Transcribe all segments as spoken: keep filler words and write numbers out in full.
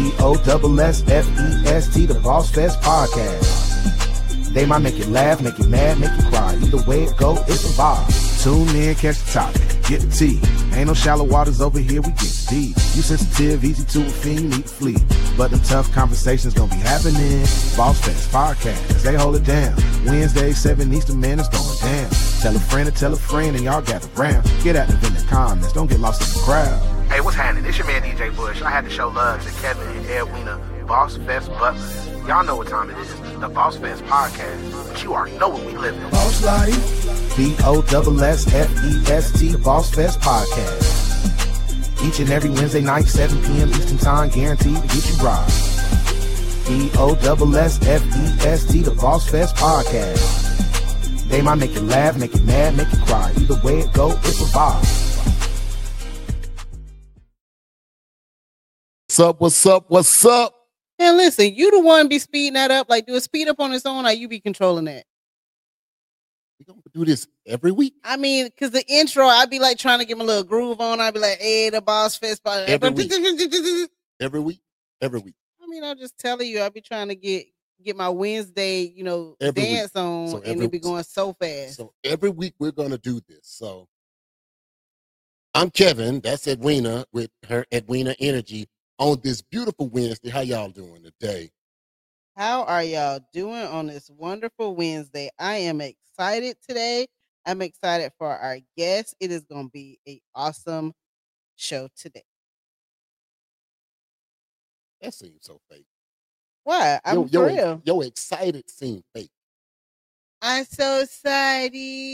B O S S F E S T, the Boss Fest Podcast. They might make you laugh, make you mad, make you cry. Either way it go, it's a vibe. Tune in, catch the topic, get the tea. Ain't no shallow waters over here, we get deep. You sensitive, easy to offend, you need to flee. But them tough conversations gonna be happening. Boss Fest Podcast, they hold it down. Wednesday, seven Eastern, man, it's going down. Tell a friend to tell a friend and y'all gather round. Get active in the comments, don't get lost in the crowd. Hey, what's happening? It's your man D J Bush. I had to show love to Kevin and Edwina, Boss Fest Butlers. Y'all know what time it is. The Boss Fest Podcast. But you already know what we live in. Boss Life. B O S S F E S T, the Boss Fest Podcast. Each and every Wednesday night, seven p.m. Eastern Time, guaranteed to get you right. B O S S F E S T, the Boss Fest Podcast. They might make you laugh, make you mad, make you cry. Either way it go, it's a vibe. What's up, what's up, what's up? And listen, you the one be speeding that up. Like, do it speed up on its own, or you be controlling that? We gonna do this every week. I mean, because the intro, I'd be like trying to give him a little groove on. I'd be like, hey, the Boss Fest. Every week. Every week. Every week. I mean, I'm just telling you, I'd be trying to get get my Wednesday, you know, every dance week. on, so and every, it'd be going so fast. So every week we're gonna do this. So I'm Kevin. That's Edwina with her Edwina Energy on this beautiful Wednesday. How y'all doing today? How are y'all doing on this wonderful Wednesday? I am excited today. I'm excited for our guest. It is going to be an awesome show today. That seems so fake. Why? I'm yo, for yo, real. Yo, excited seems fake. I'm so excited.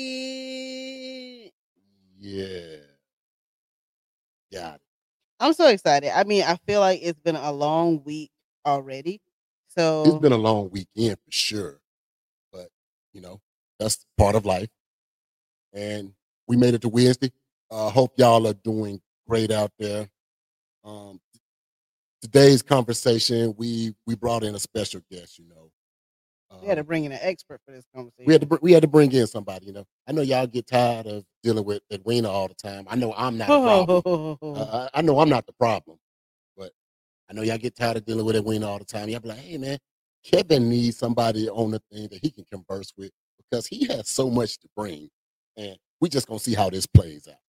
Yeah. Got it. I'm so excited. I mean, I feel like it's been a long week already. So it's been a long weekend for sure. But, you know, that's part of life. And we made it to Wednesday. I uh, hope y'all are doing great out there. Um, today's conversation, we we brought in a special guest, you know. Um, we had to bring in an expert for this conversation. We had to we had to bring in somebody, you know. I know y'all get tired of dealing with Edwina all the time. I know I'm not the problem. uh, I know I'm not the problem. But I know y'all get tired of dealing with Edwina all the time. Y'all be like, hey, man, Kevin needs somebody on the thing that he can converse with because he has so much to bring. And we just going to see how this plays out.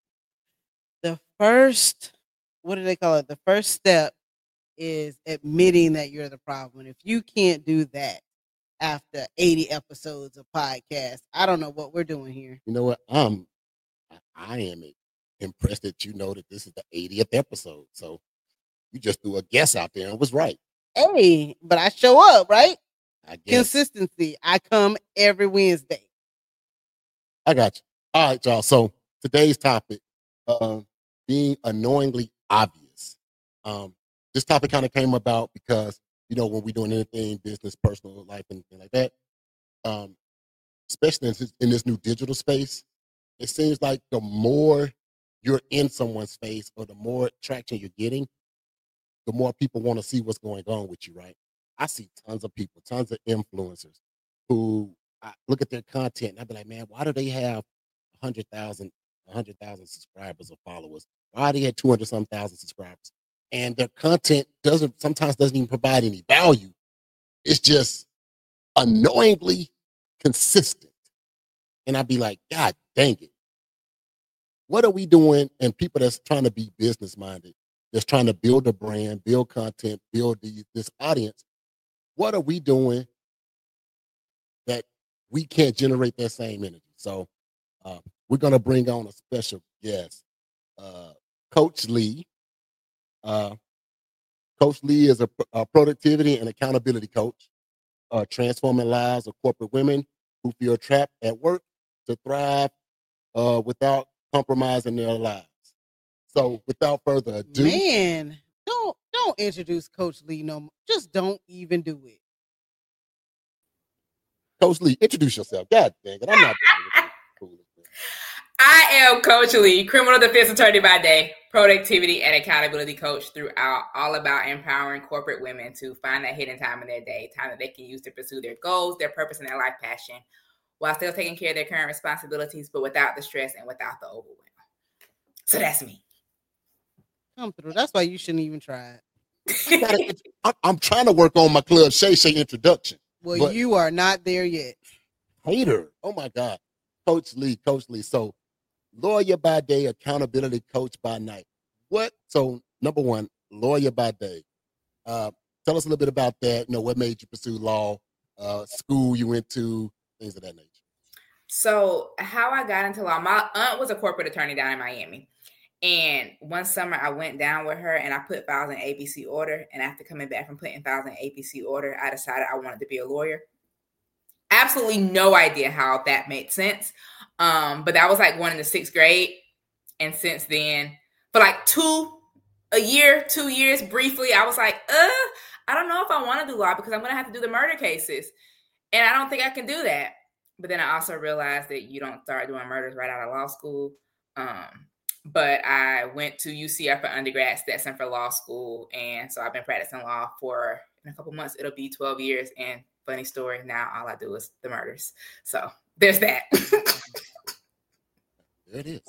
The first, what do they call it? The first step is admitting that you're the problem. And if you can't do that after eighty episodes of podcasts, I don't know what we're doing here. You know what? Um, I am impressed that you know that this is the eightieth episode. So you just threw a guess out there and was right. Hey, but I show up, right? I guess. Consistency. I come every Wednesday. I got you. All right, y'all. So today's topic, um, being annoyingly obvious. Um, this topic kind of came about because, you know, when we're doing anything, business, personal life, anything like that, um, especially in this, in this new digital space, it seems like the more you're in someone's face or the more traction you're getting, the more people want to see what's going on with you, right? I see tons of people, tons of influencers who I look at their content and I be like, man, why do they have one hundred thousand, one hundred thousand subscribers or followers? Why do they have two hundred some thousand subscribers? And their content doesn't sometimes doesn't even provide any value. It's just annoyingly consistent. And I'd be like, God dang it. What are we doing? And people that's trying to be business minded, that's trying to build a brand, build content, build the, this audience. What are we doing that we can't generate that same energy? So uh, we're going to bring on a special guest, uh, Coach Lee. Uh, Coach Lee is a, a productivity and accountability coach, uh, transforming lives of corporate women who feel trapped at work to thrive uh, without compromising their lives. So without further ado, man, don't don't introduce Coach Lee no more. Just don't even do it. Coach Lee, introduce yourself. God dang it, I'm not doing it. I am Coach Lee, criminal defense attorney by day, productivity and accountability coach throughout, all about empowering corporate women to find that hidden time in their day, time that they can use to pursue their goals, their purpose, and their life passion, while still taking care of their current responsibilities, but without the stress and without the overwhelm. So that's me. Come through. That's why you shouldn't even try it. gotta, I, I'm trying to work on my Club Shay Shay introduction. Well, but you are not there yet. Hater. Oh my God. Coach Lee, Coach Lee. So lawyer by day, accountability coach by night. What? So number one, lawyer by day. Uh, tell us a little bit about that. You know, what made you pursue law, uh, school you went to, things of that nature. So how I got into law, my aunt was a corporate attorney down in Miami. And one summer I went down with her and I put files in A B C order. And after coming back from putting files in A B C order, I decided I wanted to be a lawyer. Absolutely no idea how that made sense. Um, but that was like one in the sixth grade. And since then, for like two, a year, two years, briefly, I was like, uh, I don't know if I want to do law because I'm going to have to do the murder cases. And I don't think I can do that. But then I also realized that you don't start doing murders right out of law school. Um, But I went to U C F for undergrad, Stetson for law school. And so I've been practicing law for, in a couple months, it'll be twelve years. And funny story, now all I do is the murders. So there's that. There it is.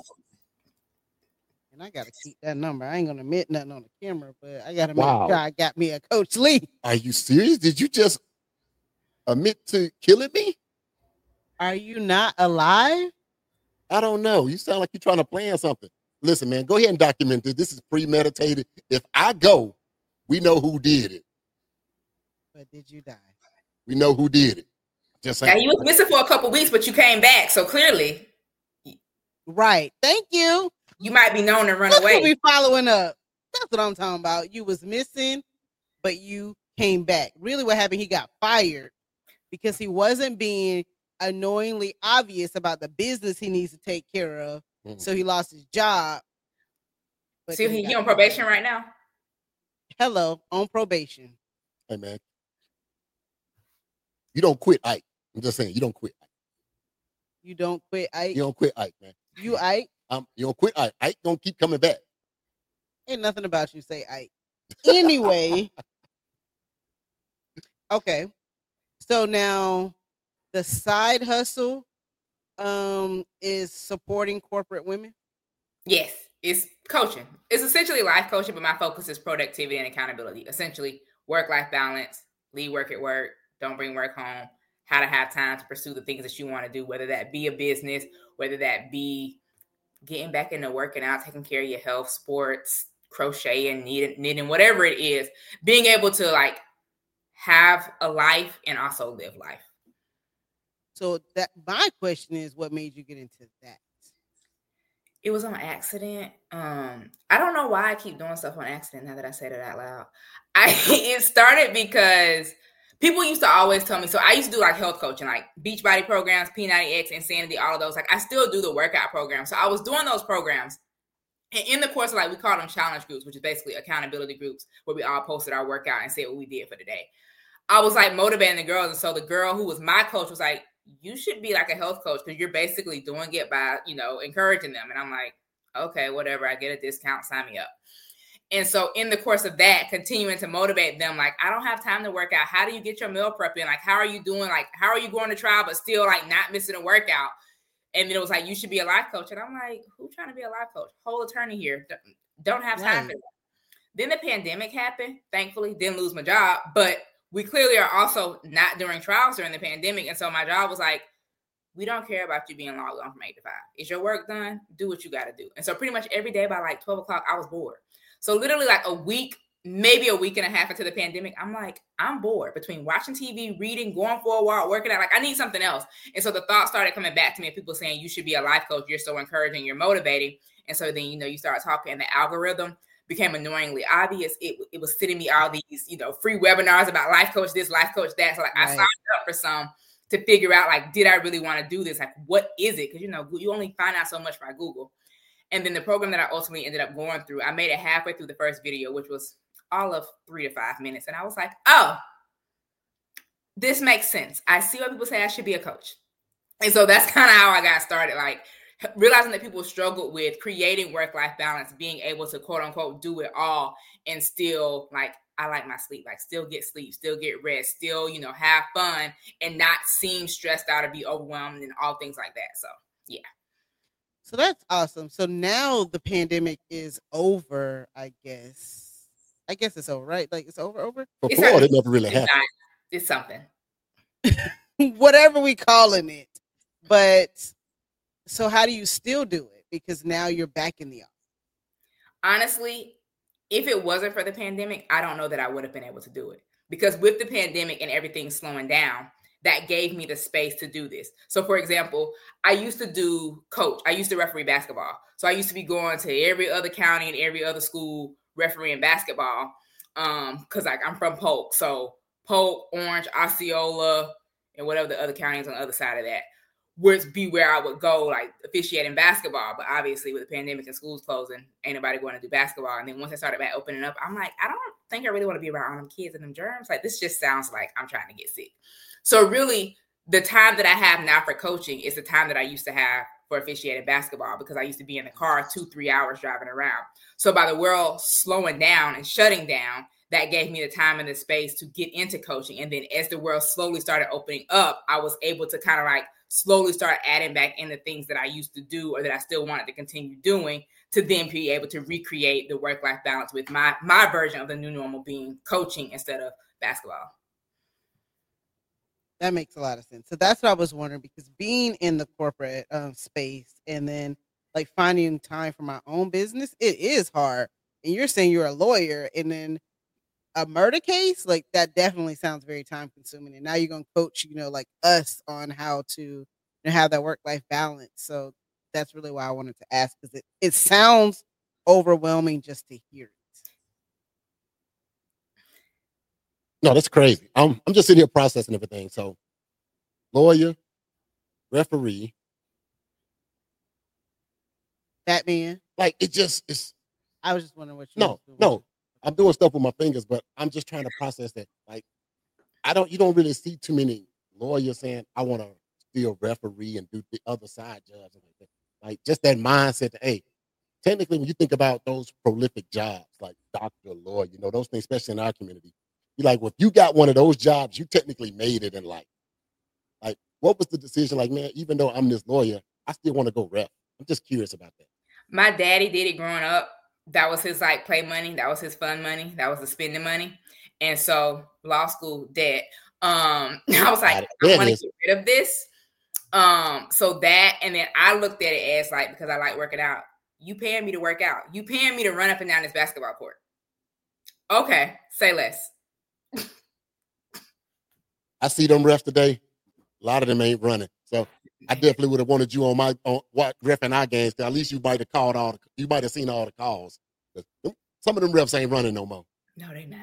And I got to keep that number. I ain't going to admit nothing on the camera, but I got to make Wow. sure I got me a Coach Lee. Are you serious? Did you just admit to killing me? Are you not alive? I don't know. You sound like you're trying to plan something. Listen, man, go ahead and document this. This is premeditated. If I go, we know who did it. But did you die? We know who did it. Just saying. Now, you was missing for a couple weeks, but you came back. So clearly, Right. Thank you. you might be known to run Look away. who we following up. That's what I'm talking about. You was missing, but you came back. Really what happened, he got fired because he wasn't being annoyingly obvious about the business he needs to take care of. Mhm. So he lost his job. But See, then he, got he on fired. probation right now. Hello, on probation. Hey, man. You don't quit Ike. I'm just saying, you don't quit Ike. You don't quit Ike. You don't quit Ike, man. You Ike. Um, you don't quit Ike. Ike gonna keep coming back. Ain't nothing about you say Ike. Anyway. Okay. So now the side hustle um is supporting corporate women. Yes, it's coaching. It's essentially life coaching, but my focus is productivity and accountability. Essentially, work-life balance, leave work at work, don't bring work home, how to have time to pursue the things that you want to do, whether that be a business, whether that be getting back into working out, taking care of your health, sports, crocheting, knitting, knitting, whatever it is, being able to like have a life and also live life. So that my question is, what made you get into that? It was on accident. Um, I don't know why I keep doing stuff on accident now that I said it out loud. I it started because people used to always tell me, so I used to do like health coaching, like Beachbody programs, P ninety X, Insanity, all of those. Like I still do the workout programs. So I was doing those programs. And in the course of like, we call them challenge groups, which is basically accountability groups where we all posted our workout and said what we did for the day. I was like motivating the girls. And so the girl who was my coach was like, you should be like a health coach because you're basically doing it by, you know, encouraging them. And I'm like, okay, whatever. I get a discount. Sign me up. And so in the course of that, continuing to motivate them, like, I don't have time to work out. How do you get your meal prep in? Like, how are you doing? Like, how are you going to trial, but still like not missing a workout? And then it was like, you should be a life coach. And I'm like, who's trying to be a life coach? Whole attorney here. Don't have time Right. for that. Then the pandemic happened. Thankfully, didn't lose my job. But we clearly are also not doing trials during the pandemic. And so my job was like, we don't care about you being logged on from eight to five. Is your work done? Do what you got to do. And so pretty much every day by like twelve o'clock, I was bored. So literally like a week, maybe a week and a half into the pandemic, I'm like, I'm bored between watching T V, reading, going for a walk, working out. Like I need something else. And so the thought started coming back to me, people saying you should be a life coach. You're so encouraging. You're motivating. And so then, you know, you start talking and the algorithm became annoyingly obvious. It, it was sending me all these, you know, free webinars about life coach this, life coach that. So like Right. I signed up for some to figure out like, did I really want to do this? Like, what is it? Because, you know, you only find out so much by Google. And then the program that I ultimately ended up going through, I made it halfway through the first video, which was all of three to five minutes. And I was like, oh, this makes sense. I see why people say I should be a coach. And so that's kind of how I got started. Like realizing that people struggled with creating work-life balance, being able to quote unquote do it all and still like, I like my sleep, like still get sleep, still get rest, still, you know, have fun and not seem stressed out or be overwhelmed and all things like that. So yeah. So that's awesome. So now the pandemic is over, I guess. I guess it's over, right? Like it's over, over. For It's Florida, not- it never really It's happened. not. It's something. Whatever we calling it. But so how do you still do it? Because now you're back in the office. Honestly, if it wasn't for the pandemic, I don't know that I would have been able to do it. Because with the pandemic and everything slowing down, that gave me the space to do this. So for example, I used to do coach. I used to referee basketball. So I used to be going to every other county and every other school refereeing basketball. Um, because like I'm from Polk. So Polk, Orange, Osceola, and whatever the other counties on the other side of that would be where I would go, like officiating basketball. But obviously with the pandemic and schools closing, ain't nobody going to do basketball. And then once I started back opening up, I'm like, I don't think I really want to be around all them kids and them germs. Like this just sounds like I'm trying to get sick. So really the time that I have now for coaching is the time that I used to have for officiating basketball, because I used to be in the car two, three hours driving around. So by the world slowing down and shutting down, that gave me the time and the space to get into coaching. And then as the world slowly started opening up, I was able to kind of like slowly start adding back in the things that I used to do or that I still wanted to continue doing, to then be able to recreate the work-life balance with my, my version of the new normal being coaching instead of basketball. That makes a lot of sense. So that's what I was wondering, because being in the corporate um, space and then like finding time for my own business, it is hard. And you're saying you're a lawyer, and then a murder case, like that definitely sounds very time consuming. And now you're going to coach, you know, like us on how to, you know, have that work-life balance. So that's really why I wanted to ask, because it, it sounds overwhelming just to hear it. No, that's crazy. I'm I'm just sitting here processing everything. So, lawyer, referee, Batman. like it just it's I was just wondering what you no, was doing. no. I'm doing stuff with my fingers, but I'm just trying to process that. Like, I don't you don't really see too many lawyers saying, I want to still referee and do the other side jobs. Like, that. Like just that mindset that, hey, technically when you think about those prolific jobs like doctor, lawyer, you know, those things, especially in our community. You're like, well, if you got one of those jobs, you technically made it in life. Like, what was the decision? Like, man, even though I'm this lawyer, I still want to go ref. I'm just curious about that. My daddy did it growing up. That was his like play money. That was his fun money. That was the spending money. And so law school debt. Um, I was like, I want to get rid of this. Um, so that, and then I looked at it as like, because I like working out, you paying me to work out. You paying me to run up and down this basketball court. Okay, say less. I see them refs today. A lot of them ain't running. So I definitely would have wanted you on my on what reffing our games. At least you might have called all the, you might have seen all the calls. Some of them refs ain't running no more. No, they not.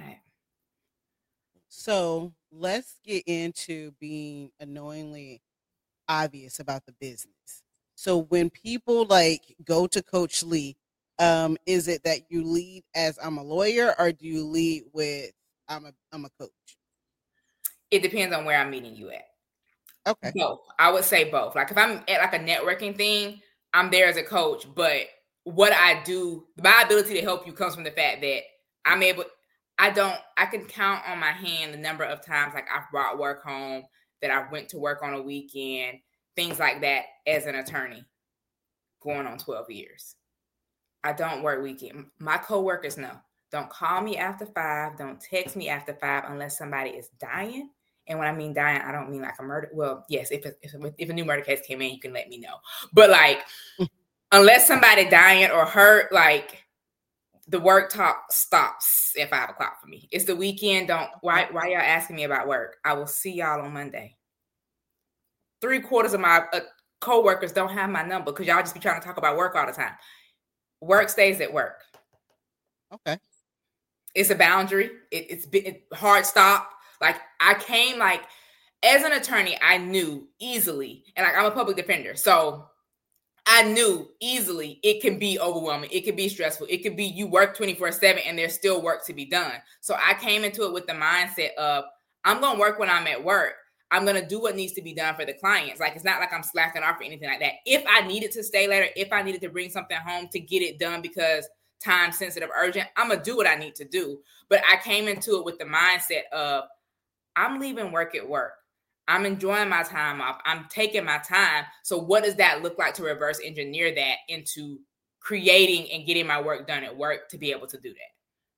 So let's get into being annoyingly obvious about the business. So when people like go to Coach Lee, um, is it that you lead as I'm a lawyer, or do you lead with I'm a I'm a coach? It depends on where I'm meeting you at. Okay. Both. I would say both. Like if I'm at like a networking thing, I'm there as a coach, but what I do, my ability to help you comes from the fact that I'm able, I don't, I can count on my hand the number of times like I've brought work home, that I went to work on a weekend, things like that as an attorney going on twelve years. I don't work weekend. My coworkers know. Don't call me after five. Don't text me after five unless somebody is dying. And when I mean dying, I don't mean like a murder. Well, yes, if, if, if a new murder case came in, you can let me know. But like, unless somebody dying or hurt, like the work talk stops at five o'clock for me. It's the weekend. Don't, why, why y'all asking me about work? I will see y'all on Monday. Three quarters of my uh, coworkers don't have my number because y'all just be trying to talk about work all the time. Work stays at work. Okay. It's a boundary. It, it's been it, hard stop. Like I came like as an attorney, I knew easily, and like I'm a public defender, so I knew easily it can be overwhelming. It can be stressful. It could be you work twenty-four seven and there's still work to be done. So I came into it with the mindset of I'm going to work when I'm at work. I'm going to do what needs to be done for the clients. Like, it's not like I'm slacking off or anything like that. If I needed to stay later, if I needed to bring something home to get it done because time sensitive, urgent, I'm going to do what I need to do. But I came into it with the mindset of I'm leaving work at work. I'm enjoying my time off. I'm taking my time. So what does that look like to reverse engineer that into creating and getting my work done at work to be able to do that?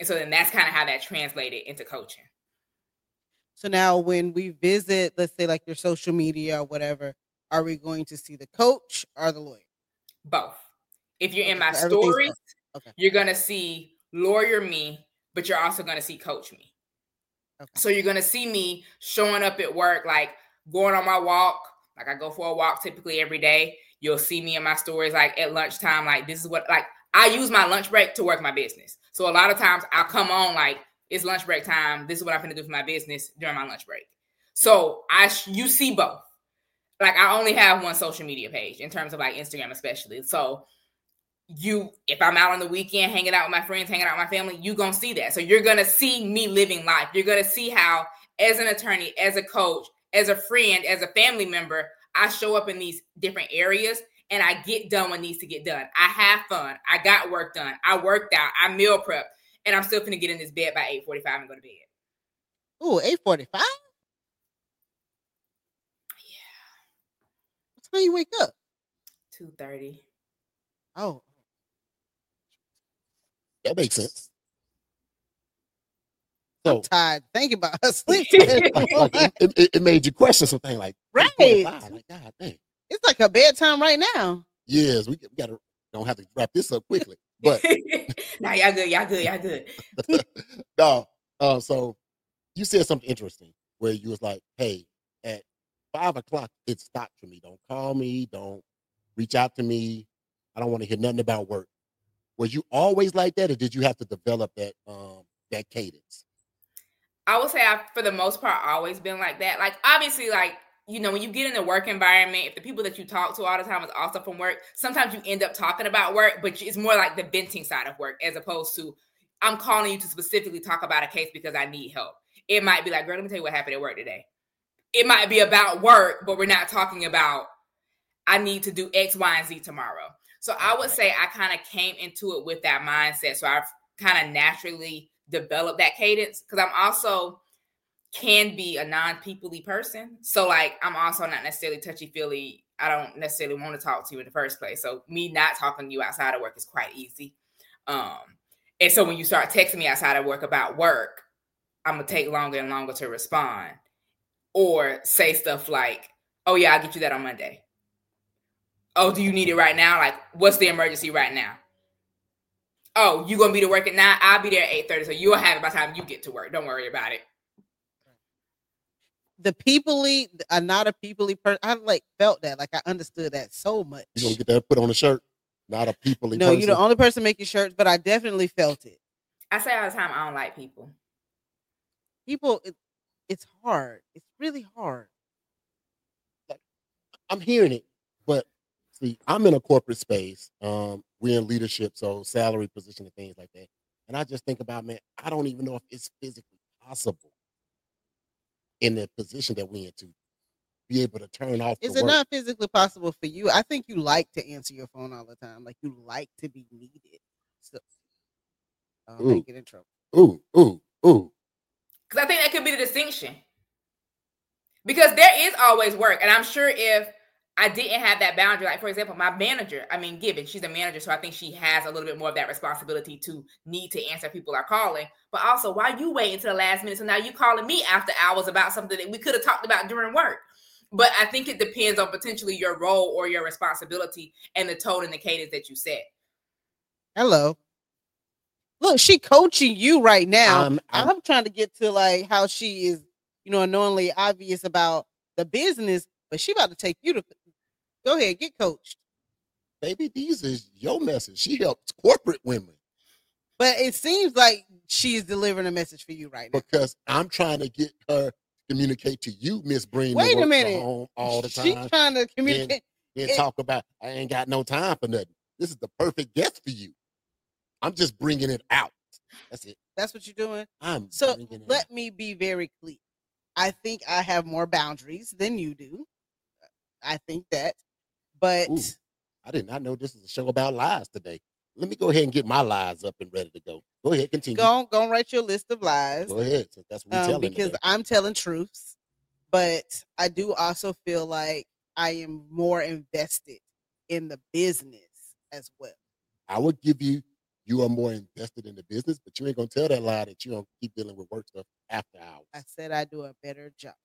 And so then that's kind of how that translated into coaching. So now when we visit, let's say like your social media or whatever, are we going to see the coach or the lawyer? Both. If you're in Okay, my so everything's stories, both. Okay. you're going to see lawyer me, but you're also going to see coach me. Okay. So you're going to see me showing up at work, like going on my walk. Like I go for a walk typically every day. You'll see me in my stories like at lunchtime. Like this is what, like I use my lunch break to work my business. So a lot of times I'll come on like it's lunch break time. This is what I'm going to do for my business during my lunch break. So I, you see both. Like I only have one social media page in terms of like Instagram, especially. So you, if I'm out on the weekend, hanging out with my friends, hanging out with my family, you're going to see that. So you're going to see me living life. You're going to see how as an attorney, as a coach, as a friend, as a family member, I show up in these different areas and I get done what needs to get done. I have fun. I got work done. I worked out. I meal prep. And I'm still going to get in this bed by eight forty-five and go to bed. Ooh, eight forty-five? Yeah. What time you wake up? two thirty. Oh. That makes sense. So I'm tired thinking about her sleep. like, it, it, it made you question something like, Right. Like, God dang. It's like a bedtime right now. Yes, we, we gotta don't have to wrap this up quickly. But nah, y'all good, y'all good, y'all good. no, uh, so you said something interesting where you was like, hey, at five o'clock, it stopped for me. Don't call me, don't reach out to me. I don't want to hear nothing about work. Was you always like that, or did you have to develop that um that cadence? I would say I've, for the most part, always been like that. Like, obviously, like, you know, when you get in the work environment, if the people that you talk to all the time is also from work, sometimes you end up talking about work, but it's more like the venting side of work as opposed to I'm calling you to specifically talk about a case because I need help. It might be like, girl, let me tell you what happened at work today. It might be about work, but we're not talking about I need to do X, Y, and Z tomorrow. So I would say I kind of came into it with that mindset. So I've kind of naturally developed that cadence because I'm also can be a non-people-y person. So like, I'm also not necessarily touchy-feely. I don't necessarily want to talk to you in the first place. So me not talking to you outside of work is quite easy. Um, and so when you start texting me outside of work about work, I'm going to take longer and longer to respond or say stuff like, oh yeah, I'll get you that on Monday. Oh, do you need it right now? Like, what's the emergency right now? Oh, you going to be to work at nine? I'll be there at eight thirty. So you'll have it by the time you get to work. Don't worry about it. The people-y, I'm not a people-y person. I like felt that. Like I understood that so much. You gonna get that put on a shirt? Not a people-y No, person. you're the only person making shirts, but I definitely felt it. I say all the time, I don't like people. People, it, it's hard. It's really hard. I'm hearing it, but see, I'm in a corporate space. Um, we're in leadership, so salary position and things like that. And I just think about, man, I don't even know if it's physically possible in the position that we're in to be able to turn off. Is the it work. not physically possible for you? I think you like to answer your phone all the time. Like you like to be needed. So I don't Ooh. get in trouble. Ooh, ooh, ooh. Because I think that could be the distinction. Because there is always work. And I'm sure if I didn't have that boundary, like, for example, my manager, I mean, Gibbon, she's a manager, so I think she has a little bit more of that responsibility to need to answer people are calling. But also, why you wait until the last minute? So now you calling me after hours about something that we could have talked about during work. But I think it depends on potentially your role or your responsibility and the tone and the cadence that you set. Hello. Look, she coaching you right now. I'm, I'm, I'm, trying to get to like how she is, you know, unknowingly obvious about the business, but she about to take you to go ahead, get coached. baby, these is your message. She helps corporate women. But it seems like she's delivering a message for you right now. Because I'm trying to get her to communicate to you, Miss Breen. Wait a works minute. from home all the time. She's trying to communicate. Then It- talk about, I ain't got no time for nothing. This is the perfect guest for you. I'm just bringing it out. That's it. That's what you're doing. I'm So bringing it let out. me be very clear. I think I have more boundaries than you do. I think that. But Ooh. I did not know this is a show about lies today. Let me go ahead and get my lies up and ready to go. Go ahead, continue. go on, go and write your list of lies. Go ahead. So that's what we're um, telling because today. I'm telling truths. But I do also feel like I am more invested in the business as well. I would give you you are more invested in the business, but you ain't gonna tell that lie that you don't keep dealing with work stuff after hours. I said I do a better job.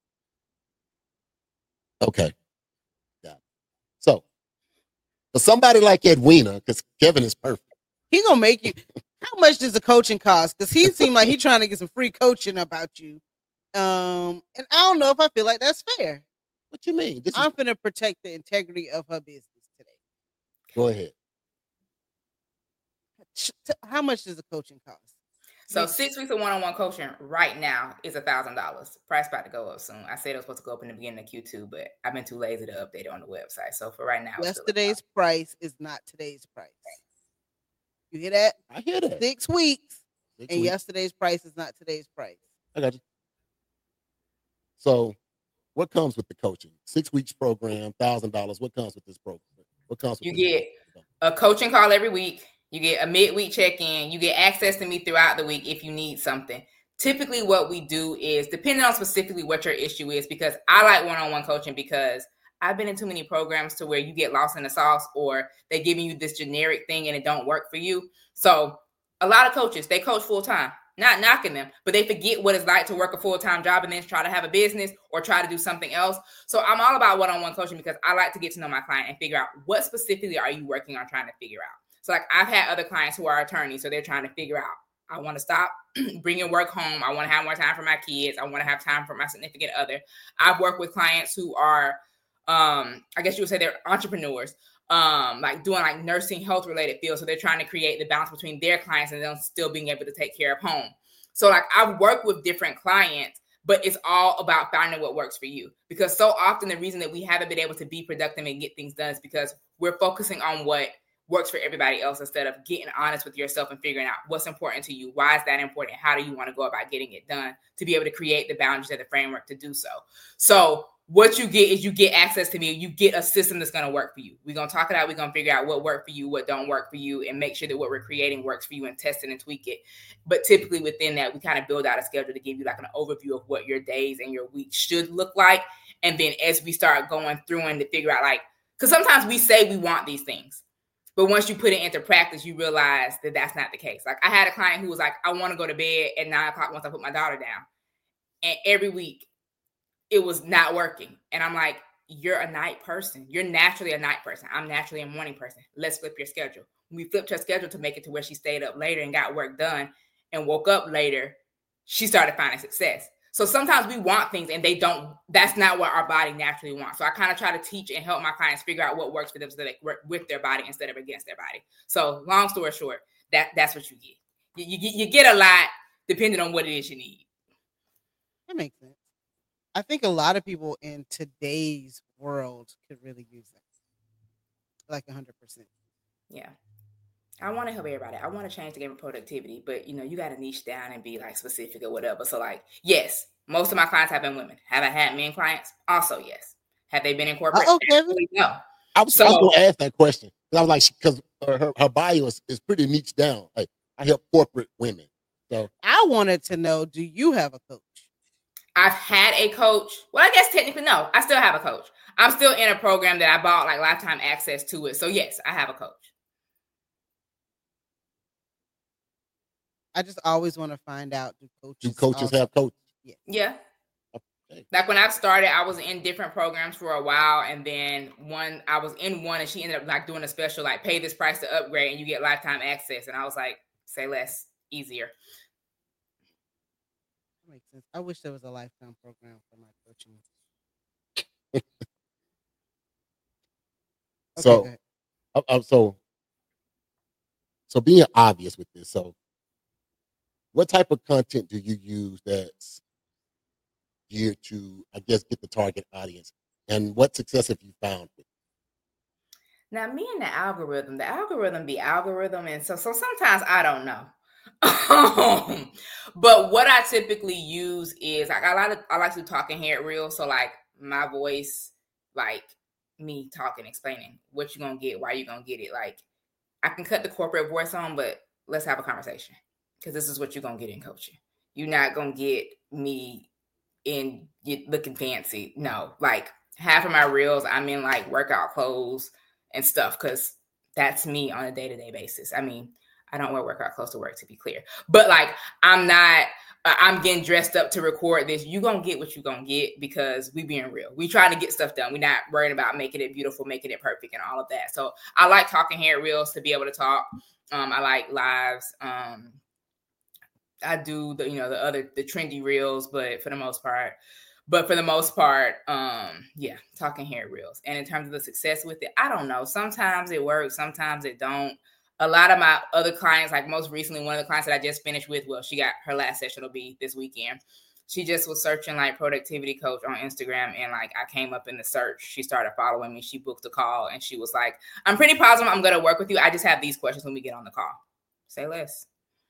Okay. Got it. So for somebody like Edwina, because Kevin is perfect. He gonna make you. How much does the coaching cost? Because he seemed like he's trying to get some free coaching about you. Um, and I don't know if I feel like that's fair. What you mean? This I'm is, gonna protect the integrity of her business today. go ahead. Sh- t- How much does the coaching cost? So six weeks of one-on-one coaching right now is a thousand dollars. Price about to go up soon. I said it was supposed to go up in the beginning of Q two, but I've been too lazy to update it on the website. So for right now, it's still Yesterday's price is not today's price. You hear that? I hear that. Six weeks, Six and weeks. yesterday's price is not today's price. I got you. So what comes with the coaching? Six weeks program, thousand dollars. What comes with this program? What comes with You this get program? a coaching call every week. You get a midweek check-in. You get access to me throughout the week if you need something. Typically what we do is, depending on specifically what your issue is, because I like one-on-one coaching because I've been in too many programs to where you get lost in the sauce or they're giving you this generic thing and it don't work for you. So a lot of coaches, they coach full-time, not knocking them, but they forget what it's like to work a full-time job and then try to have a business or try to do something else. So I'm all about one-on-one coaching because I like to get to know my client and figure out what specifically are you working on trying to figure out. So like I've had other clients who are attorneys, so they're trying to figure out, I want to stop bringing work home. I want to have more time for my kids. I want to have time for my significant other. I've worked with clients who are, um, I guess you would say they're entrepreneurs, um, like doing like nursing, health related fields. So they're trying to create the balance between their clients and them still being able to take care of home. So like I've worked with different clients, but it's all about finding what works for you. Because so often the reason that we haven't been able to be productive and get things done is because we're focusing on what works for everybody else instead of getting honest with yourself and figuring out what's important to you. Why is that important? How do you want to go about getting it done to be able to create the boundaries and the framework to do so? So what you get is you get access to me. You get a system that's going to work for you. We're going to talk it out. We're going to figure out what worked for you, what don't work for you, and make sure that what we're creating works for you and test it and tweak it. But typically within that, we kind of build out a schedule to give you like an overview of what your days and your week should look like. And then as we start going through and to figure out like, because sometimes we say we want these things, but once you put it into practice, you realize that that's not the case. Like I had a client who was like, I want to go to bed at nine o'clock once I put my daughter down. And every week it was not working. And I'm like, you're a night person. You're naturally a night person. I'm naturally a morning person. Let's flip your schedule. We flipped her schedule to make it to where she stayed up later and got work done and woke up later. She started finding success. So sometimes we want things and they don't, that's not what our body naturally wants. So I kind of try to teach and help my clients figure out what works for them so that they work with their body instead of against their body. So long story short, that that's what you get. You, you, you get a lot depending on what it is you need. That makes sense. I think a lot of people in today's world could really use that. Like one hundred percent. Yeah. I want to help everybody. I want to change the game of productivity, but you know, you got to niche down and be like specific or whatever. So like, yes, most of my clients have been women. Have I had men clients? Also, yes. Have they been in corporate? Uh-oh, Kevin. No. I was, So- I was going to ask that question. I was like, because her, her bio is, is pretty niche down. Like, I help corporate women. So I wanted to know, do you have a coach? I've had a coach. Well, I guess technically, no, I still have a coach. I'm still in a program that I bought like lifetime access to it. So yes, I have a coach. I just always want to find out, do coaches, do coaches also- have coaches? Yeah. Okay. Like when I started, I was in different programs for a while. And then one, I was in one and she ended up like doing a special, like pay this price to upgrade and you get lifetime access. And I was like, say less, easier. That makes sense. I wish there was a lifetime program for my coaching. Okay, So- go ahead. Uh, uh, so, so being obvious with this. So, what type of content do you use that's geared to, I guess, get the target audience? And what success have you found with it? Now, me and the algorithm, the algorithm be algorithm. And so, so sometimes I don't know. But what I typically use is like, I like to, I like to talk in head real. So like my voice, like me talking, explaining what you're going to get, why you're going to get it. Like I can cut the corporate voice on, but let's have a conversation because this is what you're going to get in coaching. You're not going to get me in get looking fancy. No, like half of my reels, I'm in like workout clothes and stuff because that's me on a day-to-day basis. I mean, I don't wear workout clothes to work, to be clear. But like, I'm not, I'm getting dressed up to record this. You're going to get what you're going to get because we being real. We trying to get stuff done. We're not worrying about making it beautiful, making it perfect and all of that. So I like talking hair reels to be able to talk. Um, I like lives. Um, I do the, you know, the other, the trendy reels, but for the most part, but for the most part, um, yeah, talking hair reels. And in terms of the success with it, I don't know. Sometimes it works. Sometimes it don't. A lot of my other clients, like most recently, one of the clients that I just finished with, well, she got her last session will be this weekend. She just was searching like productivity coach on Instagram. And like, I came up in the search. She started following me. She booked a call and she was like, I'm pretty positive I'm going to work with you. I just have these questions when we get on the call. Say less.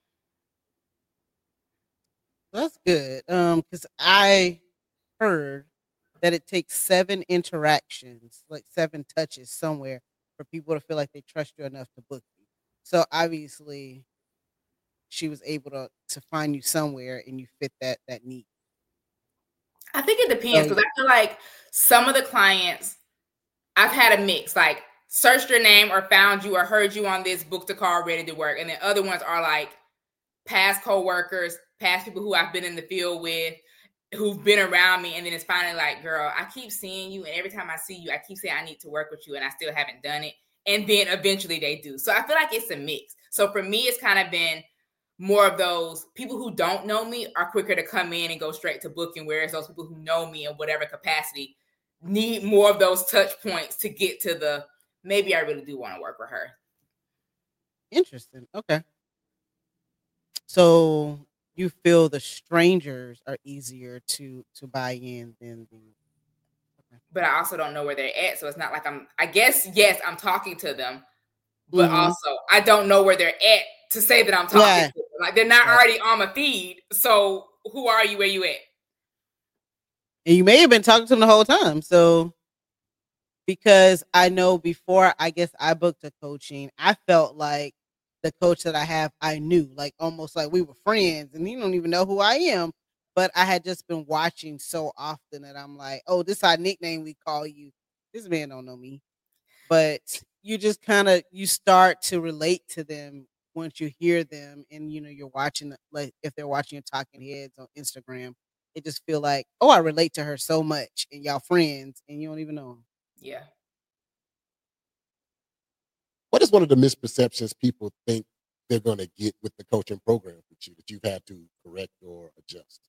That's good. Um, because I heard that it takes seven interactions, like seven touches somewhere for people to feel like they trust you enough to book you. So obviously she was able to to find you somewhere and you fit that that need. I think it depends because I feel like some of the clients I've had a mix, like searched your name or found you or heard you on this, booked a call, ready to work. And then other ones are like past coworkers, past people who I've been in the field with, who've been around me. And then it's finally like, girl, I keep seeing you. And every time I see you, I keep saying I need to work with you and I still haven't done it. And then eventually they do. So I feel like it's a mix. So for me, it's kind of been more of those people who don't know me are quicker to come in and go straight to booking, whereas those people who know me in whatever capacity need more of those touch points to get to the, maybe I really do want to work with her. Interesting. Okay. So you feel the strangers are easier to to buy in than the. Okay. But I also don't know where they're at, so it's not like I'm. I guess yes, I'm talking to them, but mm-hmm. also I don't know where they're at to say that I'm talking yeah. to them. Like they're not already on my feed. So who are you? Where you at? And you may have been talking to them the whole time. So because I know before I guess I booked a coaching, I felt like the coach that I have, I knew, like almost like we were friends and he don't even know who I am. But I had just been watching so often that I'm like, oh, this is our nickname we call you. This man don't know me. But you just kind of, you start to relate to them once you hear them and, you know, you're watching, like if they're watching your talking heads on Instagram, it just feel like, oh, I relate to her so much and y'all friends and you don't even know them. Yeah. What is one of the misperceptions people think they're going to get with the coaching program with you that you've had to correct or adjust?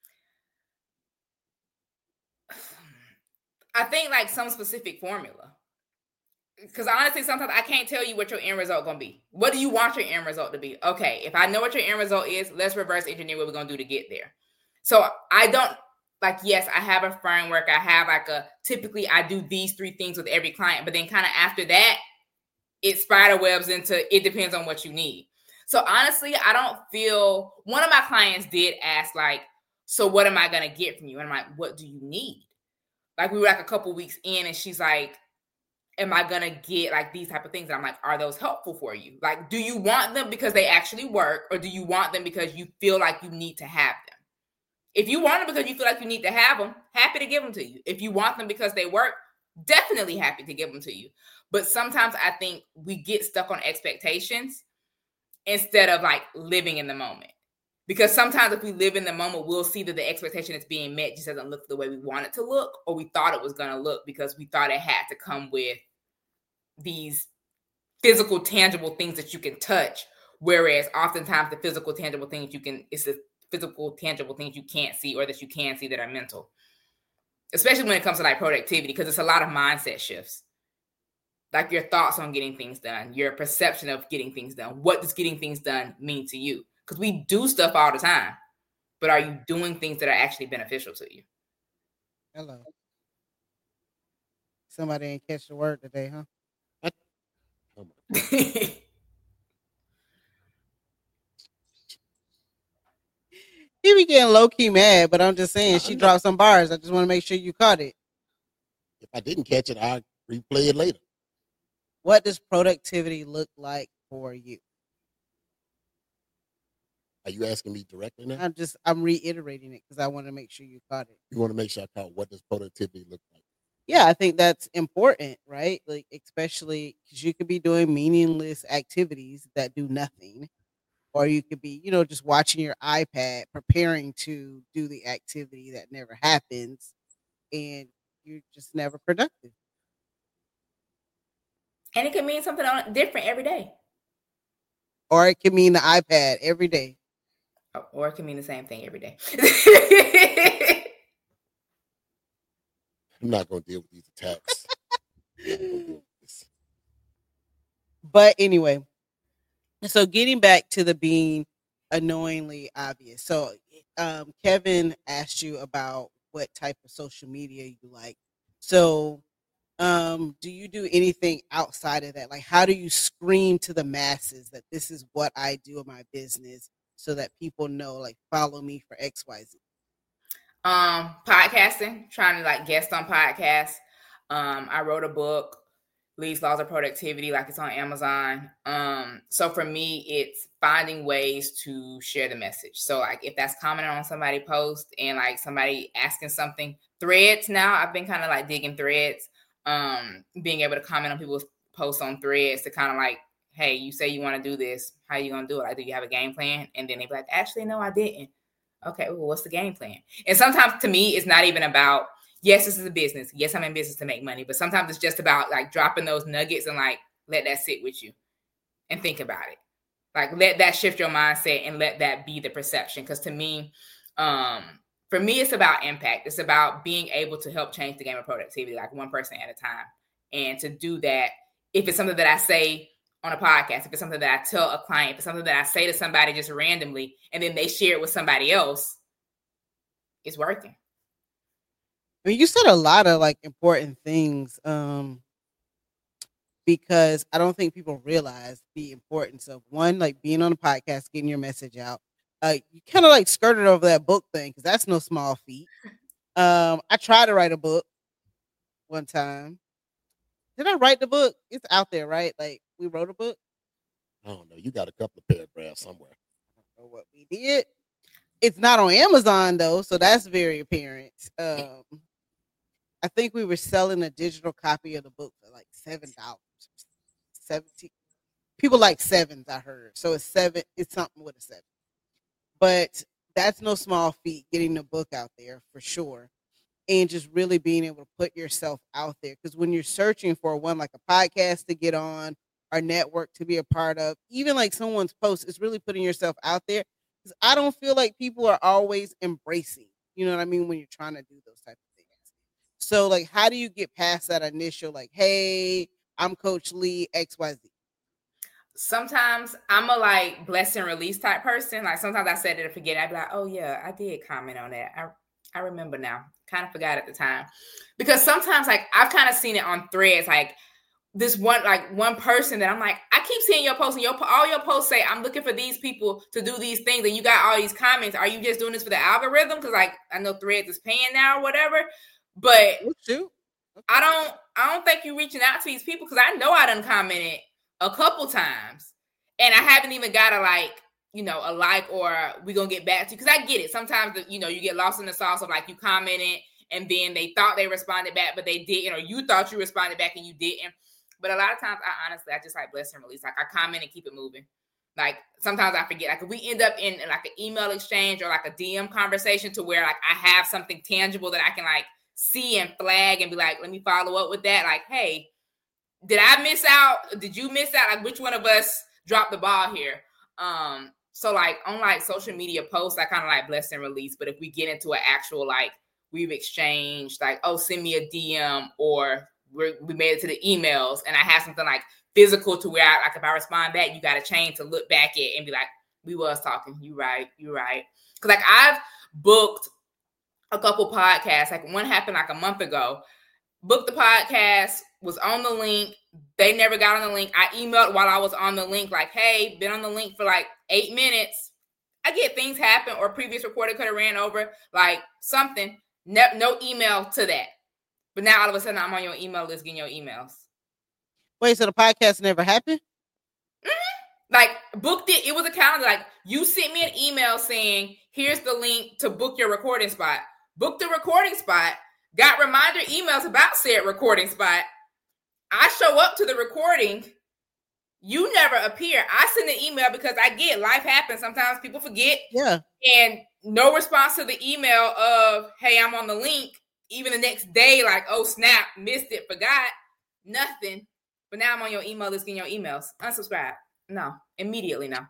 I think like some specific formula. Because honestly, sometimes I can't tell you what your end result going to be. What do you want your end result to be? Okay, if I know what your end result is, let's reverse engineer what we're going to do to get there. So I don't, like, yes, I have a framework. I have like a, typically I do these three things with every client. But then kind of after that, it spider webs into, it depends on what you need. So honestly, I don't feel, one of my clients did ask like, so what am I going to get from you? And I'm like, what do you need? Like we were like a couple weeks in and she's like, am I going to get like these type of things? And I'm like, are those helpful for you? Like, do you want them because they actually work or do you want them because you feel like you need to have them? If you want them because you feel like you need to have them, happy to give them to you. If you want them because they work, definitely happy to give them to you. But sometimes I think we get stuck on expectations instead of like living in the moment. Because sometimes if we live in the moment, we'll see that the expectation that's being met just doesn't look the way we want it to look, or we thought it was going to look because we thought it had to come with these physical, tangible things that you can touch. Whereas oftentimes the physical, tangible things you can, it's the physical, tangible things you can't see or that you can see that are mental. Especially when it comes to like productivity, because it's a lot of mindset shifts. Like your thoughts on getting things done, your perception of getting things done. What does getting things done mean to you? Because we do stuff all the time, but are you doing things that are actually beneficial to you? Hello. Somebody ain't catch the word today, huh? I, oh my He be getting low key mad, but I'm just saying she dropped some bars. I just want to make sure you caught it. If I didn't catch it, I'll replay it later. What does productivity look like for you? Are you asking me directly now? I'm just, I'm reiterating it because I want to make sure you caught it. You want to make sure I caught what does productivity look like? Yeah, I think that's important, right? Like, especially because you could be doing meaningless activities that do nothing, or you could be, you know, just watching your iPad, preparing to do the activity that never happens, and you're just never productive. And it can mean something on- different every day. Or it can mean the iPad every day. Oh, or it can mean the same thing every day. I'm not going to deal with these attacks. But anyway, so getting back to the being annoyingly obvious. So um, Kevin asked you about what type of social media you like. So um, do you do anything outside of that? Like, how do you scream to the masses that this is what I do in my business so that people know, like, follow me for X, Y, Z? Um, podcasting, trying to like guest on podcasts. Um, I wrote a book, Lee's Laws of Productivity, like it's on Amazon. Um, so for me, it's finding ways to share the message. So like if that's commenting on somebody post and like somebody asking something, Threads now, I've been kind of like digging Threads, um, being able to comment on people's posts on Threads to kind of like, hey, you say you want to do this. How are you going to do it? Like, do you have a game plan? And then they'd be like, actually, no, I didn't. Okay, well, what's the game plan? And sometimes to me, it's not even about, yes, this is a business. Yes, I'm in business to make money. But sometimes it's just about like dropping those nuggets and like let that sit with you and think about it. Like let that shift your mindset and let that be the perception. Because to me, um, for me, it's about impact. It's about being able to help change the game of productivity, like one person at a time. And to do that, if it's something that I say on a podcast, if it's something that I tell a client, if it's something that I say to somebody just randomly, and then they share it with somebody else, it's working. I mean, you said a lot of like important things, um, because I don't think people realize the importance of one, like being on a podcast, getting your message out. Uh, you kind of like skirted over that book thing because that's no small feat. Um, I tried to write a book one time. Did I write the book? It's out there, right? Like we wrote a book. I don't know. You got a couple of paragraphs somewhere. I don't know what we did. It's not on Amazon though, so that's very apparent. Um, I think we were selling a digital copy of the book for like seven dollars. Seventeen people like sevens, I heard. So it's seven. It's something with a seven. But that's no small feat. Getting the book out there for sure, and just really being able to put yourself out there. Because when you're searching for one like a podcast to get on, or network to be a part of, even like someone's post, it's really putting yourself out there. Because I don't feel like people are always embracing. You know what I mean? When you're trying to do those type of things. So like, how do you get past that initial like, hey, I'm Coach Lee, X Y Z? Sometimes I'm a like bless and release type person. Like sometimes I said it and forget. I'd be like, oh yeah, I did comment on that. I I remember now. Kind of forgot at the time. Because sometimes like I've kind of seen it on Threads, like this one like one person that I'm like, I keep seeing your posts and your all your posts say I'm looking for these people to do these things, and you got all these comments. Are you just doing this for the algorithm? Because like I know Threads is paying now or whatever. But okay. I don't I don't think you're reaching out to these people because I know I done commented a couple times and I haven't even got a like, you know, a like or we gonna get back to you. Because I get it. Sometimes, you know, you get lost in the sauce of like you commented and then they thought they responded back, but they didn't, or you thought you responded back and you didn't. But a lot of times, I honestly, I just like bless and release. Like I comment and keep it moving. Like sometimes I forget. Like if we end up in like an email exchange or like a D M conversation to where like I have something tangible that I can like see and flag and be like, let me follow up with that. Like, hey, did I miss out? Did you miss out? Like which one of us dropped the ball here? Um, so like on like social media posts, I kind of like bless and release. But if we get into an actual like we've exchanged like, oh, send me a D M or we're, we made it to the emails and I have something like physical to where I, like if I respond back, you got a chain to look back at and be like, we was talking. You right. You right. Cause like I've booked a couple podcasts. Like one happened like a month ago. Booked the podcast, was on the link. They never got on the link. I emailed while I was on the link like, hey, been on the link for like eight minutes. I get things happen or previous recording could have ran over like something. No, no email to that. But now all of a sudden I'm on your email list getting your emails. Wait, so the podcast never happened? Mm-hmm. Like booked it. It was a calendar. Like you sent me an email saying, here's the link to book your recording spot. Booked the recording spot. got reminder emails about said recording spot. I show up to the recording. You never appear. I send an email because I get life happens. Sometimes people forget. Yeah. And no response to the email of, hey, I'm on the link. Even the next day, like, oh, snap, missed it, forgot. Nothing. But now I'm on your email list, getting your emails. Unsubscribe. No. Immediately, no.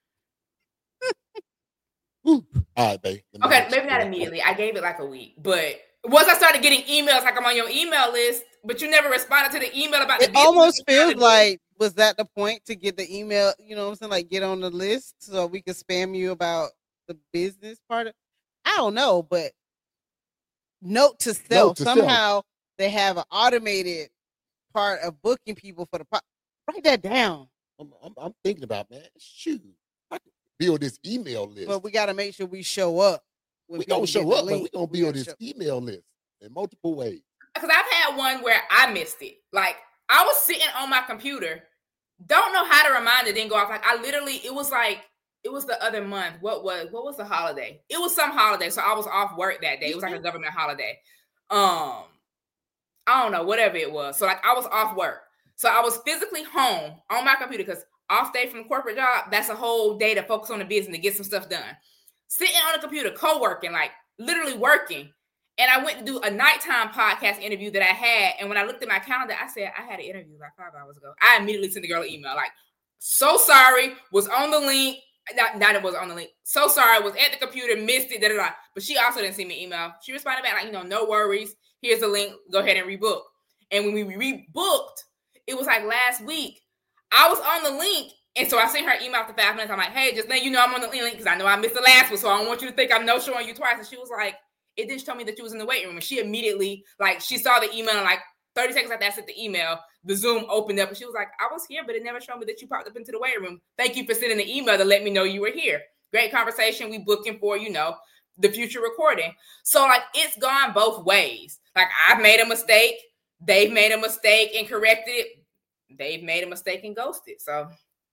All right, babe. Okay, maybe not immediately. I gave it like a week. But once I started getting emails, like I'm on your email list, but you never responded to the email about the It almost feels like, was that the point to get the email, you know what I'm saying? Like, get on the list so we can spam you about the business part of I don't know, but note to self, Note to somehow self. they have an automated part of booking people for the po- write that down. I'm, I'm, I'm thinking about, man, shoot, I could build this email list. But we got to make sure we show up. when we people gonna get show the up, but link. we gonna We build gotta this show- email list in multiple ways. Because I've had one where I missed it. Like, I was sitting on my computer, don't know how to remind it, didn't go off. Like, I literally, it was like, it was the other month. What was what was the holiday? It was some holiday, so I was off work that day. It was like a government holiday. Um, I don't know, whatever it was. So, like, I was off work. So, I was physically home on my computer because off day from the corporate job, that's a whole day to focus on the business to get some stuff done. Sitting on the computer, co-working, like, literally working. And I went to do a nighttime podcast interview that I had. And when I looked at my calendar, I said, I had an interview like five hours ago. I immediately sent the girl an email like, so sorry, was on the link. Not, not it was on the link. So sorry, was at the computer, missed it, da, da, da. But she also didn't send me an email. She responded back like, you know, no worries. Here's the link. Go ahead and rebook. And when we rebooked, it was like last week. I was on the link. And so I sent her email after five minutes. I'm like, hey, just let you know I'm on the link because I know I missed the last one. So I don't want you to think I'm no showing you twice. And she was like, it didn't show me that you was in the waiting room. And she immediately, like, she saw the email and like thirty seconds after I sent the email, the Zoom opened up and she was like, I was here, but it never showed me that you popped up into the waiting room. Thank you for sending the email to let me know you were here. Great conversation. We booking for, you know, the future recording. So like, it's gone both ways. Like, I've made a mistake. They've made a mistake and corrected it. They've made a mistake and ghosted. So,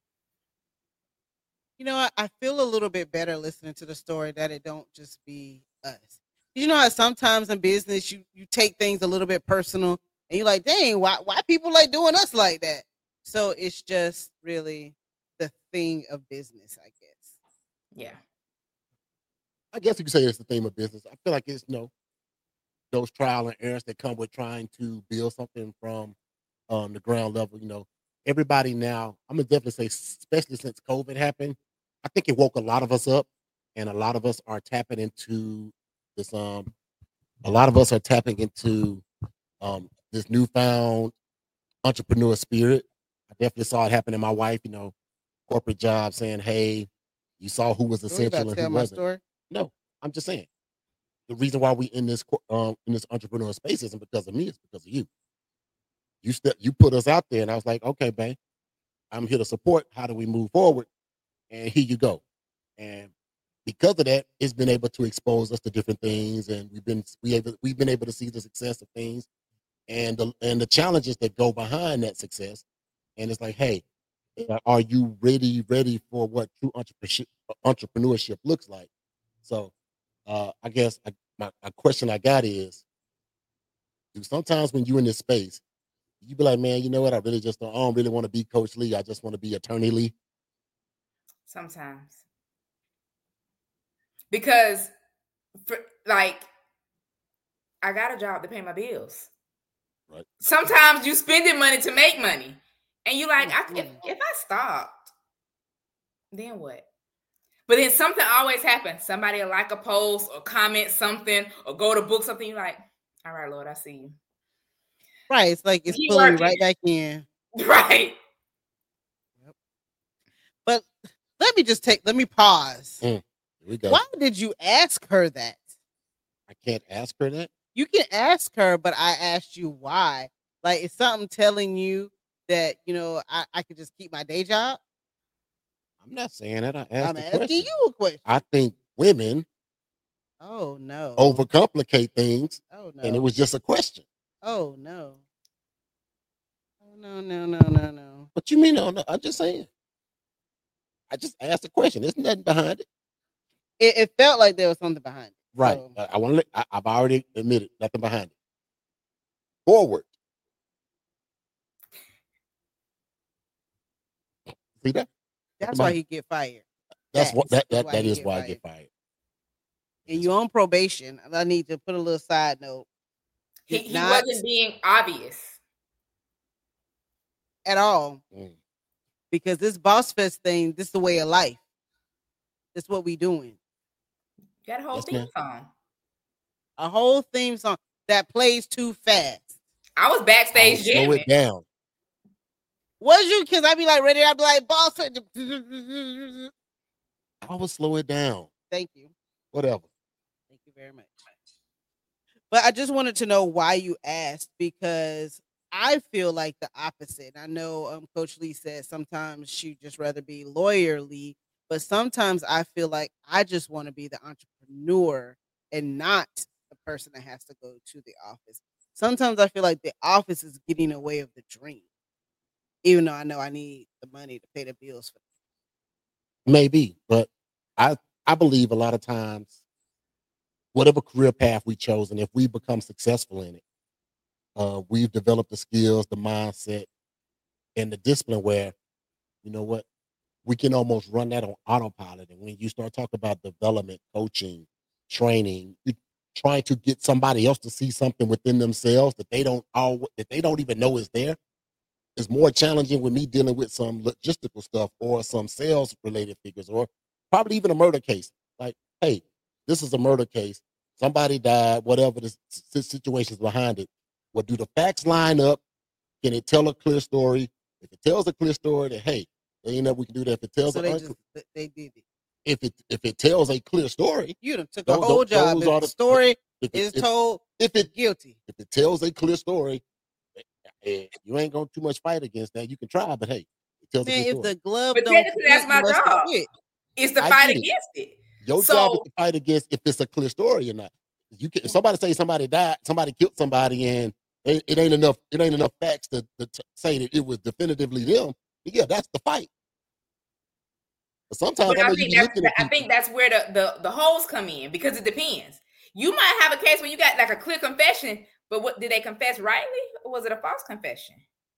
you know, I, I feel a little bit better listening to the story that it don't just be us. You know how sometimes in business you you take things a little bit personal and you're like, dang, why why people like doing us like that? So it's just really the thing of business, I guess. yeah. I guess you could say it's the theme of business. I feel like it's, you know, those trial and errors that come with trying to build something from um, the ground level. You know, everybody now, I'm gonna definitely say, especially since COVID happened, I think it woke a lot of us up, and a lot of us are tapping into this. Um, a lot of us are tapping into um, this newfound entrepreneur spirit. I definitely saw it happen in my wife. You know, corporate job saying, "Hey, you saw who was So you essential about to and tell who my wasn't." story? No, I'm just saying the reason why we in this co- um, in this entrepreneur space isn't because of me; it's because of you. You st- you put us out there, and I was like, "Okay, babe, I'm here to support. How do we move forward?" And here you go. And because of that, it's been able to expose us to different things, and we've been we able we've been able to see the success of things, and the and the challenges that go behind that success. And it's like, hey, uh, are you ready ready for what true entrepreneurship entrepreneurship looks like? So, uh, I guess I, my a question I got is, do sometimes when you're in this space, you be like, man, you know what? I really just don't, I don't really want to be Coach Lee. I just want to be Attorney Lee. Sometimes. Because, for, like, I got a job to pay my bills. Right. Sometimes you spending money to make money. And you like, I, if, Mhm. if I stopped, then what? But then something always happens. Somebody will like a post or comment something or go to book something. You're like, all right, Lord, I see you. Right. It's like it's Keep pulling you working. right back in. Right. But let me just take let me pause. Mm, here we go. Why did you ask her that? I can't ask her that. You can ask her, but I asked you why. Like, is something telling you that, you know, I, I could just keep my day job? I'm not saying that. I asked I'm the asking question. you a question. I think women Oh no. overcomplicate things, Oh no. and it was just a question. Oh no. Oh no, no, no, no, no. What you mean? No, no, I'm just saying. I just asked a question. There's nothing behind it. It, it felt like there was something behind it. Right. So, I, I want to. I, I've already admitted nothing behind it. forward. See that? That's why he get fired. That's what that that, why that he is get why I fired. get fired. And you're on probation. I need to put a little side note. He, It's he not wasn't being obvious. at all. Mm. Because this Boss Fest thing, this is the way of life. This is what we doing. You got a whole Yes, theme ma'am. song. A whole theme song that plays too fast. I was I'll backstage slow jamming. it down. Was you? Because I'd be like ready. I'd be like, Boss Fest. I will slow it down. Thank you. Whatever. Thank you very much. But I just wanted to know why you asked, because I feel like the opposite. I know um, Coach Lee said sometimes she'd just rather be lawyerly, but sometimes I feel like I just want to be the entrepreneur and not the person that has to go to the office. Sometimes I feel like the office is getting away of the dream, even though I know I need the money to pay the bills for them. Maybe, but I I believe a lot of times, whatever career path we chosen, if we become successful in it, uh, we've developed the skills, the mindset, and the discipline where, you know what, we can almost run that on autopilot. And when you start talking about development, coaching, training, you trying to get somebody else to see something within themselves that they don't all that they don't even know is there, is more challenging with me dealing with some logistical stuff or some sales related figures or probably even a murder case. Like, hey, this is a murder case. Somebody died, whatever the situation's behind it. Well, do the facts line up? Can it tell a clear story? If it tells a clear story, then hey, there ain't nothing we can do that. If it tells So a they unclear, just they did it. if it if it tells a clear story, You done took those- a whole those- job. those If are the the- story if it, is if, told if it guilty. if it tells a clear story, eh, you ain't gonna too much fight against that. You can try, but hey, it tells a Man, clear if story. the glove But don't technically, fit, that's you my must have job. quit. It's to I fight get it. against it. Your So- job is to fight against if it's a clear story or not. You can if somebody say somebody died, somebody killed somebody, and it, it ain't enough. It ain't enough facts to, to t- say that it was definitively them. Yeah, that's the fight. But sometimes But I know I you think be that's looking at I people. think that's where the, the the holes come in, because it depends. You might have a case where you got like a clear confession, but what did they confess rightly, or was it a false confession?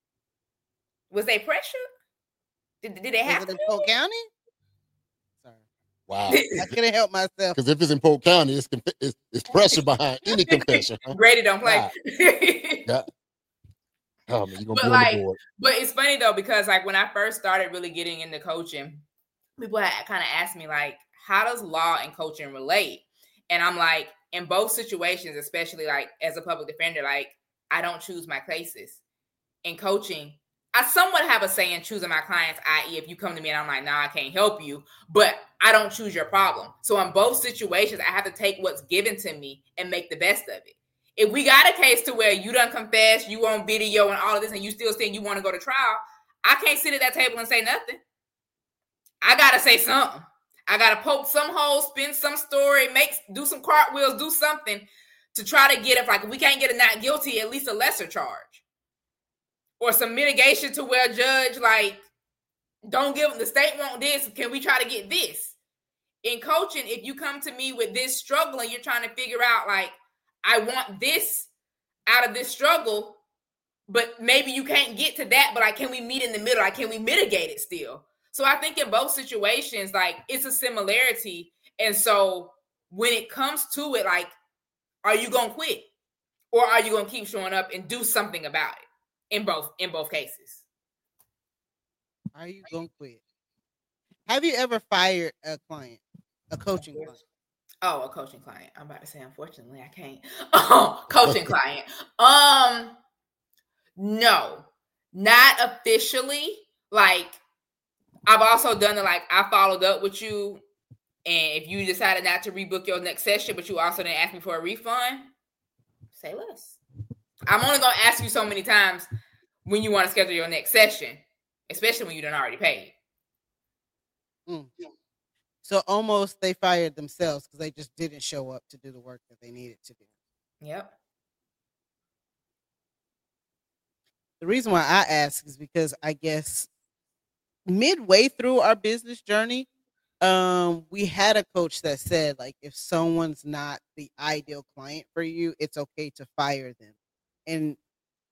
Was they pressured? Did, did they have Was to it in do Polk it? County? Sorry, Wow, I couldn't help myself. because if it's in Polk County, it's, conf- it's, it's pressure behind any confession. Huh? Grady don't play. Right. Yeah. Oh man, you're gonna But be on like, the board. but it's funny though, because like when I first started really getting into coaching, people had kind of asked me like, how does law and coaching relate? And I'm like, in both situations, especially like as a public defender, like I don't choose my cases. In coaching, I somewhat have a say in choosing my clients, that is if you come to me and I'm like, nah, I can't help you, but I don't choose your problem. So in both situations, I have to take what's given to me and make the best of it. If we got a case to where you done confess, you on video and all of this, and you still saying you want to go to trial, I can't sit at that table and say nothing. I got to say something. I got to poke some holes, spin some story, make do some cartwheels, do something to try to get, if like if we can't get a not guilty, at least a lesser charge. Or some mitigation to where a judge like, don't give them, the state want this, can we try to get this? In coaching, if you come to me with this struggle and you're trying to figure out like, I want this out of this struggle, but maybe you can't get to that, but like, can we meet in the middle? Like, can we mitigate it still? So I think in both situations, like it's a similarity. And so when it comes to it, like, are you going to quit or are you going to keep showing up and do something about it in both, in both cases? Are you gonna quit? Have you ever fired a client, a coaching client? Oh, a coaching client. I'm about to say, unfortunately, I can't. Oh, coaching client. Um, no, not officially. Like, I've also done it. Like, I followed up with you, and if you decided not to rebook your next session, but you also didn't ask me for a refund, say less. I'm only gonna ask you so many times when you want to schedule your next session, especially when you done already paid. Mm. So almost they fired themselves because they just didn't show up to do the work that they needed to do. Yep. The reason why I ask is because I guess midway through our business journey, um, we had a coach that said, like, if someone's not the ideal client for you, it's okay to fire them. And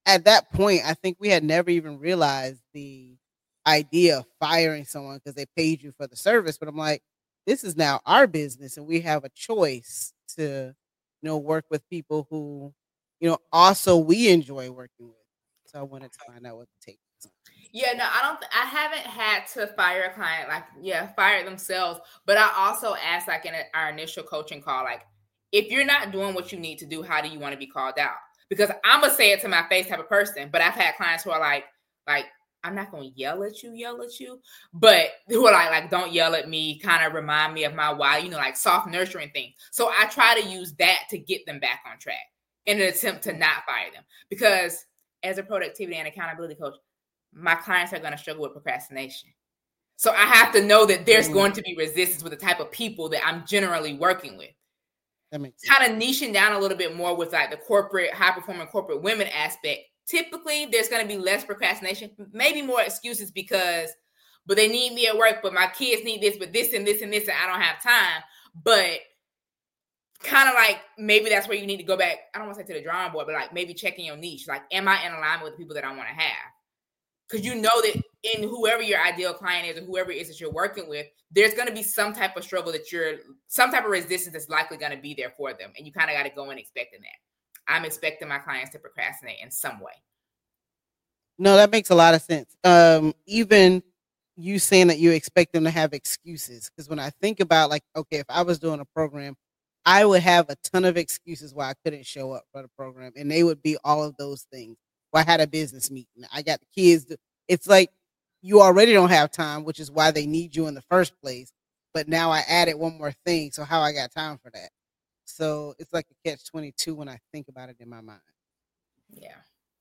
at that point, I think we had never even realized the idea of firing someone because they paid you for the service. But I'm like, this is now our business, and we have a choice to, you know, work with people who, you know, also we enjoy working with. So I wanted to find out what the take was. Yeah, no, I don't. I haven't had to fire a client like, yeah, fire themselves. But I also asked, like in our initial coaching call, like, if you're not doing what you need to do, how do you want to be called out? Because I'm gonna say it to my face type of person. But I've had clients who are like, like, I'm not gonna yell at you, yell at you, but who are like, like, don't yell at me, kind of remind me of my why, you know, like soft nurturing things. So I try to use that to get them back on track in an attempt to not fire them. Because as a productivity and accountability coach, my clients are going to struggle with procrastination. So I have to know that there's mm. going to be resistance with the type of people that I'm generally working with. That makes sense. Kind of niching down a little bit more with like the corporate, high performing corporate women aspect. Typically, there's going to be less procrastination, maybe more excuses because, but they need me at work, but my kids need this, but this and this and this, and I don't have time. But kind of like maybe that's where you need to go back. I don't want to say to the drawing board, but like maybe checking your niche. Like, am I in alignment with the people that I want to have? Because you know that in whoever your ideal client is or whoever it is that you're working with, there's going to be some type of struggle that you're, some type of resistance that's likely going to be there for them. And you kind of got to go in expecting that. I'm expecting my clients to procrastinate in some way. No, that makes a lot of sense. Um, even you saying that you expect them to have excuses. Because when I think about like, okay, if I was doing a program, I would have a ton of excuses why I couldn't show up for the program. And they would be all of those things. Well, I had a business meeting. I got the kids. To, it's like you already don't have time, which is why they need you in the first place. But now I added one more thing. So how I got time for that? So it's like a catch twenty-two when I think about it in my mind. Yeah.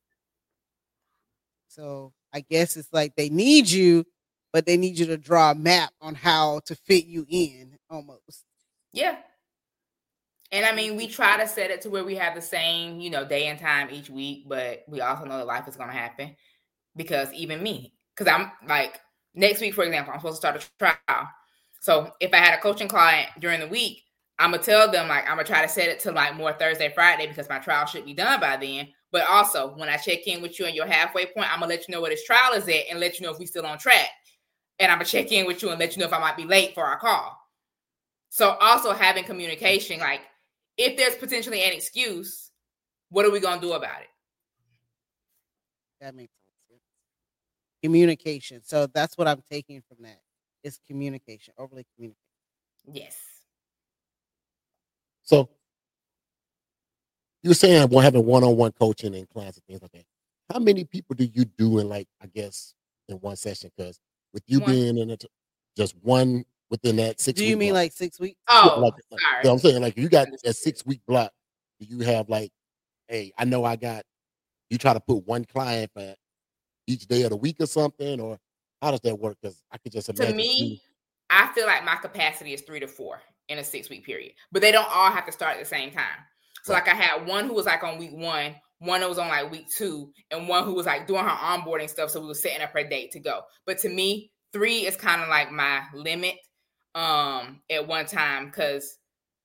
So I guess it's like they need you, but they need you to draw a map on how to fit you in almost. Yeah. And I mean, we try to set it to where we have the same, you know, day and time each week, but we also know that life is going to happen because even me, because I'm like next week, for example, I'm supposed to start a trial. So if I had a coaching client during the week, I'm going to tell them like, I'm going to try to set it to like more Thursday, Friday, because my trial should be done by then. But also when I check in with you on your halfway point, I'm going to let you know where this trial is at and let you know if we're still on track. And I'm going to check in with you and let you know if I might be late for our call. So also having communication, like if there's potentially an excuse, what are we going to do about it? That makes sense. Communication. So that's what I'm taking from that is communication, overly communication. Yes. So you were saying we're having one-on-one coaching and clients and things like that. How many people do you do in like, I guess, in one session? Because with you one. being in it, just one within that six. Do you mean block, like six weeks? Oh, like, sorry. Like, you know I'm saying like you got a six week block. Do you have like, hey, I know I got. You try to put one client for each day of the week or something, or how does that work? Because I could just imagine. To me, you, I feel like my capacity is three to four in a six week period, but they don't all have to start at the same time. So right. like I had one who was like on week one, one that was on like week two, and one who was like doing her onboarding stuff. So we were setting up her date to go. But to me, three is kind of like my limit um, at one time. Cause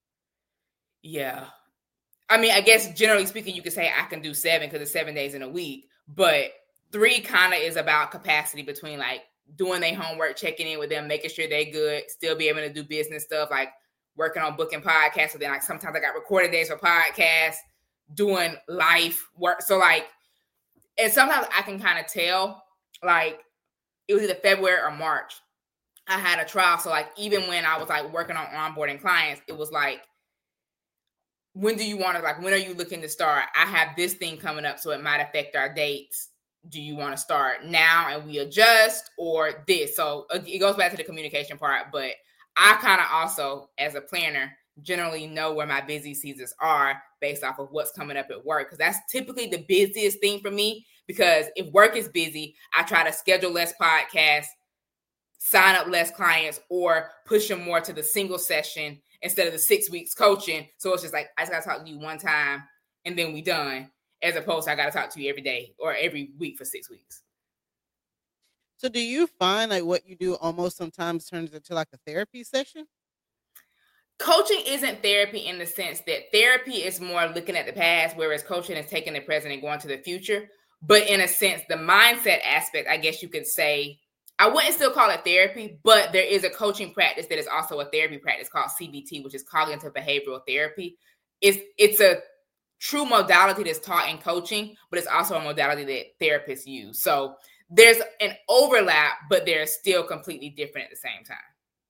yeah, I mean, I guess generally speaking, you could say I can do seven because it's seven days in a week, but three kind of is about capacity between like doing their homework, checking in with them, making sure they're good, still be able to do business stuff, like working on booking podcasts. So then like sometimes I got recording days for podcasts, doing life work. So like, and sometimes I can kind of tell, like it was either February or March, I had a trial. So like, even when I was like working on onboarding clients, it was like, when do you want to, like, when are you looking to start? I have this thing coming up, so it might affect our dates. Do you want to start now and we adjust, or this? So it goes back to the communication part, but I kind of also, as a planner, generally know where my busy seasons are based off of what's coming up at work. Because that's typically the busiest thing for me. Because if work is busy, I try to schedule less podcasts, sign up less clients, or push them more to the single session instead of the six weeks coaching. So it's just like, I just got to talk to you one time and then we done. As opposed to I got to talk to you every day or every week for six weeks. So do you find like what you do almost sometimes turns into like a therapy session? Coaching isn't therapy in the sense that therapy is more looking at the past, whereas coaching is taking the present and going to the future. But in a sense, the mindset aspect, I guess you could say, I wouldn't still call it therapy, but there is a coaching practice that is also a therapy practice called C B T, which is cognitive behavioral therapy. It's, it's a true modality that's taught in coaching, but it's also a modality that therapists use. So there's an overlap, but they're still completely different at the same time.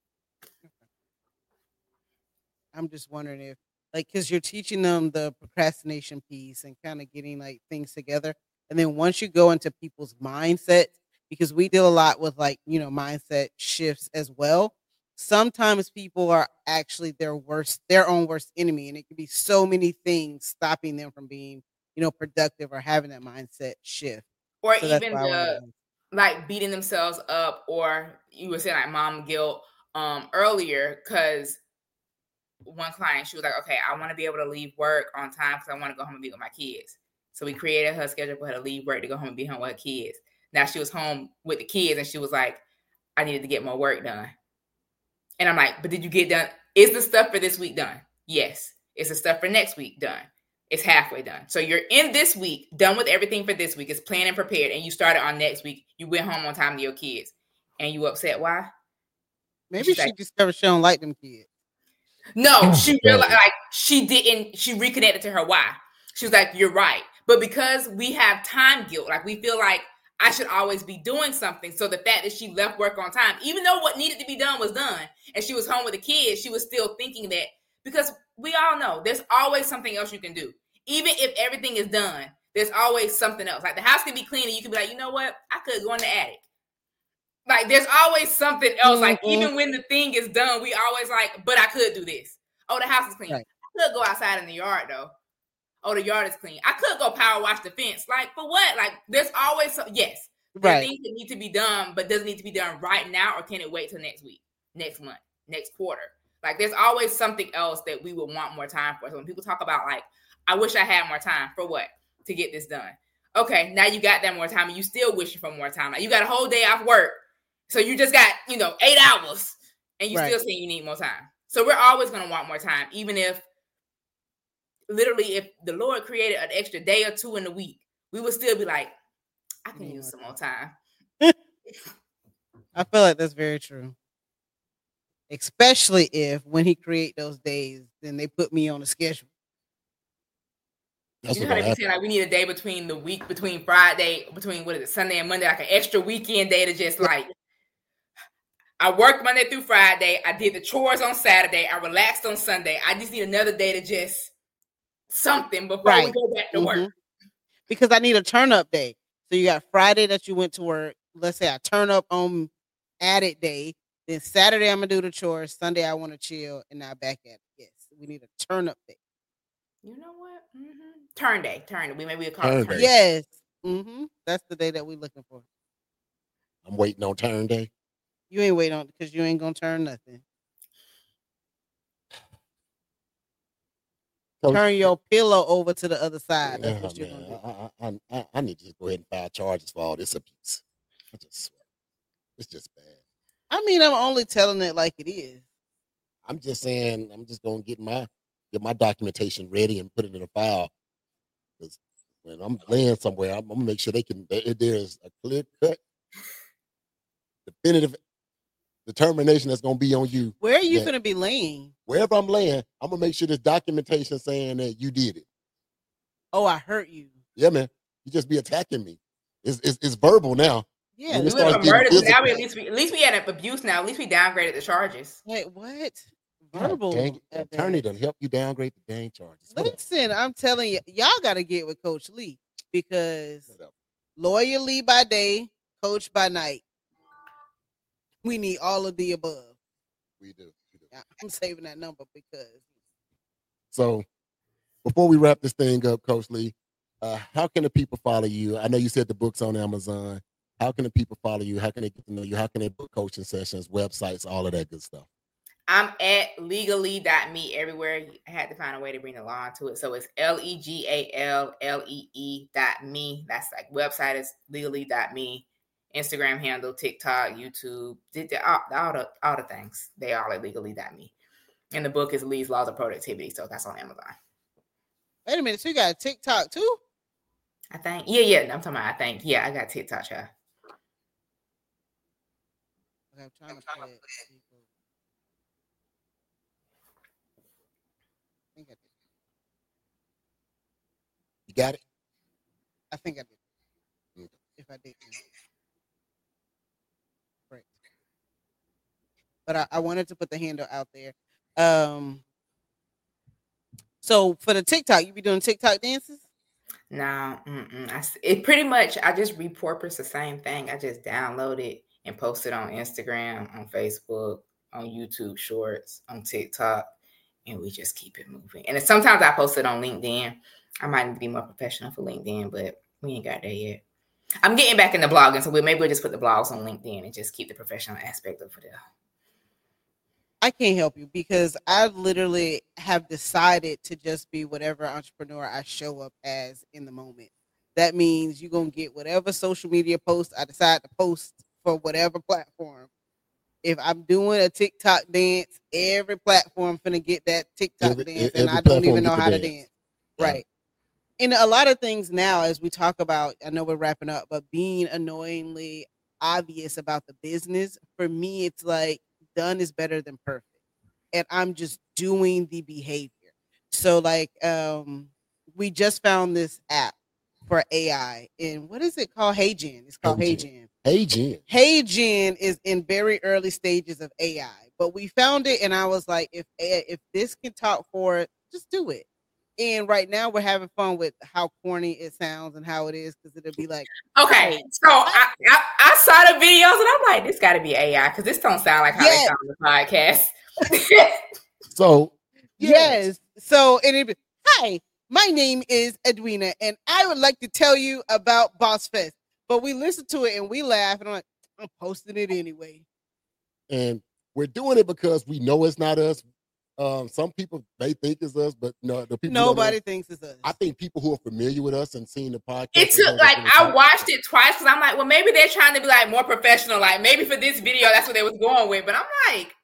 I'm just wondering if, like, because you're teaching them the procrastination piece and kind of getting like things together. And then once you go into people's mindsets, because we deal a lot with like, you know, mindset shifts as well. Sometimes people are actually their worst, their own worst enemy. And it can be so many things stopping them from being, you know, productive or having that mindset shift. Or So even the, like beating themselves up, or you were saying like mom guilt um, earlier, because one client, she was like, okay, I want to be able to leave work on time because I want to go home and be with my kids. So we created her schedule for her to leave work to go home and be home with her kids. Now she was home with the kids and she was like, I needed to get more work done. And I'm like, but did you get done? Is the stuff for this week done? Yes. Is the stuff for next week done? It's halfway done. So you're in this week, done with everything for this week. It's planned and prepared. And you started on next week. You went home on time to your kids. And you upset. Why? Maybe she like, discovered she don't like them kids. No, she realized like she didn't, she reconnected to her why. She was like, you're right. But because we have time guilt, like we feel like I should always be doing something. So the fact that she left work on time, even though what needed to be done was done and she was home with the kids, she was still thinking that, because we all know there's always something else you can do. Even if everything is done, there's always something else. Like the house can be clean and you can be like, you know what? I could go in the attic. Like, there's always something else. Like, mm-hmm. even when the thing is done, we always like, but I could do this. Oh, the house is clean. Right. I could go outside in the yard, though. Oh, the yard is clean. I could go power wash the fence. Like, for what? Like, there's always, some, yes, there right. are things that need to be done, but doesn't need to be done right now, or can it wait till next week, next month, next quarter? Like, there's always something else that we would want more time for. So when people talk about, like, I wish I had more time, for what? To get this done. Okay, now you got that more time, and you still wishing for more time. Like, you got a whole day off work. So you just got, you know, eight hours and you right. still saying you need more time. So we're always going to want more time, even if literally if the Lord created an extra day or two in the week, we would still be like, I can use some more time. I feel like that's very true. Especially if when he create those days, then they put me on a schedule. That's you know how they be saying like we need a day between the week, between Friday, between what is it, Sunday and Monday, like an extra weekend day to just like, I worked Monday through Friday. I did the chores on Saturday. I relaxed on Sunday. I just need another day to just something before right. we go back to mm-hmm. work. Because I need a turn up day. So you got Friday that you went to work. Let's say I turn up on added day. Then Saturday I'm gonna do the chores. Sunday I want to chill, and now back at it. Yes, we need a turn up day. You know what? Mm-hmm. Turn day. Turn day. We maybe call it turn day. Yes. Mm-hmm. That's the day that we're looking for. I'm waiting on turn day. You ain't waiting on because you ain't gonna turn nothing. So, turn your pillow over to the other side. Yeah, That's what you're man. gonna do. I, I, I, I need to just go ahead and file charges for all this abuse. I just swear. It's just bad. I mean, I'm only telling it like it is. I'm just saying, I'm just gonna get my get my documentation ready and put it in a file. Because when I'm laying somewhere, I'm, I'm gonna make sure they can. There, there's a clear cut, definitive determination that's gonna be on you. Where are you that, gonna be laying? Wherever I'm laying, I'm gonna make sure there's documentation saying that you did it. Oh, I hurt you. Yeah, man. You just be attacking me. It's it's, it's verbal now. Yeah, we went from murder to now. We, at least we at least we had an abuse now. At least we downgraded the charges. Wait, what? Verbal. Dang, attorney to help you downgrade the dang charges. Listen, I'm telling you, y'all got to get with Coach Lee because lawyer Lee by day, coach by night. We need all of the above. We do. We do. I'm saving that number because. So, before we wrap this thing up, Coach Lee, uh, how can the people follow you? I know you said the book's on Amazon. How can the people follow you? How can they get to know you? How can they book coaching sessions, websites, all of that good stuff? I'm at legally dot me everywhere. I had to find a way to bring the law into it. So it's L E G A L L E E dot me. That's like website is legally dot me. Instagram handle, TikTok, YouTube, all, all the all the things. They all at legally dot me. And the book is Lee's Laws of Productivity. So that's on Amazon. Wait a minute. So you got a TikTok too? I think. Yeah, yeah. I'm talking about. I think. Yeah, I got TikTok, child. Okay, I'm trying to put it. I think I did. You got it? I think I did. Okay. If I didn't. Great. But I, I wanted to put the handle out there. Um. So for the TikTok, you be doing TikTok dances? No, mm-mm. I, s- it pretty much, I just repurpose the same thing. I just download it and post it on Instagram, on Facebook, on YouTube Shorts, on TikTok, and we just keep it moving. And then sometimes I post it on LinkedIn. I might need to be more professional for LinkedIn, but we ain't got there yet. I'm getting back into blogging, so we maybe we'll just put the blogs on LinkedIn and just keep the professional aspect over there. I can't help you because I literally have decided to just be whatever entrepreneur I show up as in the moment. That means you're going to get whatever social media post I decide to post for whatever platform. If I'm doing a TikTok dance, every platform finna get that TikTok Every- dance, every and I don't platform even get know the how to dance. dance. Yeah. Right. And a lot of things now, as we talk about, I know we're wrapping up, but being annoyingly obvious about the business, for me, it's like done is better than perfect. And I'm just doing the behavior. So like um we just found this app for A I, and what is it called? HeyGen. It's called Hey, HeyGen. Hey, Jen. HeyGen is in very early stages of A I, but we found it, and I was like, if if this can talk for it, just do it. And right now we're having fun with how corny it sounds and how it is, because it'll be like, Okay, "Oh, so I, I, I saw the videos and I'm like, this got to be A I because this don't sound like how Yes. they sound on the podcast. So, yes." So, and it, hi, my name is Edwina, and I would like to tell you about Boss Fest. But we listen to it and we laugh, and I'm like, I'm posting it anyway. and we're doing it because we know it's not us. Um, some people they think it's us, but no, the people who don't know, Nobody thinks it's us. I think people who are familiar with us and seeing the podcast. It and took heard us like really I talk- watched it twice because I'm like, well, maybe they're trying to be like more professional. Like maybe for this video, that's what they was going with. But I'm like,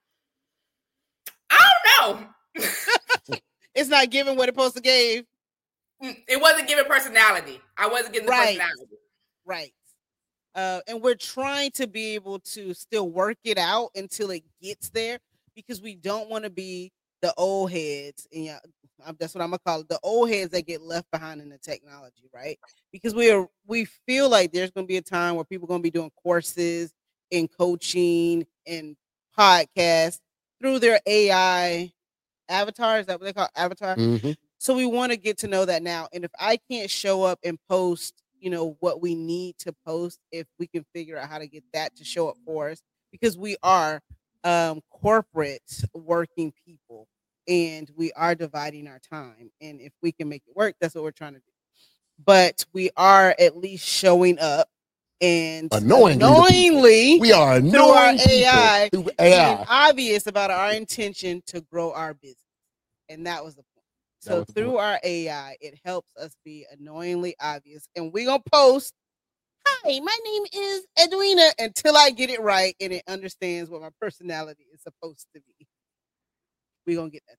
I don't know. It's not giving what it's supposed to give. It wasn't giving personality. I wasn't getting the Right. personality. Right. Uh, and we're trying to be able to still work it out until it gets there, because we don't want to be the old heads. And yeah, um, that's what I'm gonna call it, the old heads that get left behind in the technology, right? Because we are we feel like there's gonna be a time where people are gonna be doing courses and coaching and podcasts through their A I avatar. Is that what they call it? Avatar? Mhm. So we want to get to know that now. And if I can't show up and post, you know, what we need to post, if we can figure out how to get that to show up for us, because we are um, corporate working people and we are dividing our time. And if we can make it work, that's what we're trying to do. But we are at least showing up and Annoyingly, the annoyingly We are through our annoying A I, people through being A I. obvious about our intention to grow our business. And that was the point. That So was the through point. our A I, it helps us be annoyingly obvious. And we're going to post, hi, my name is Edwina, until I get it right and it understands what my personality is supposed to be. We're going to get that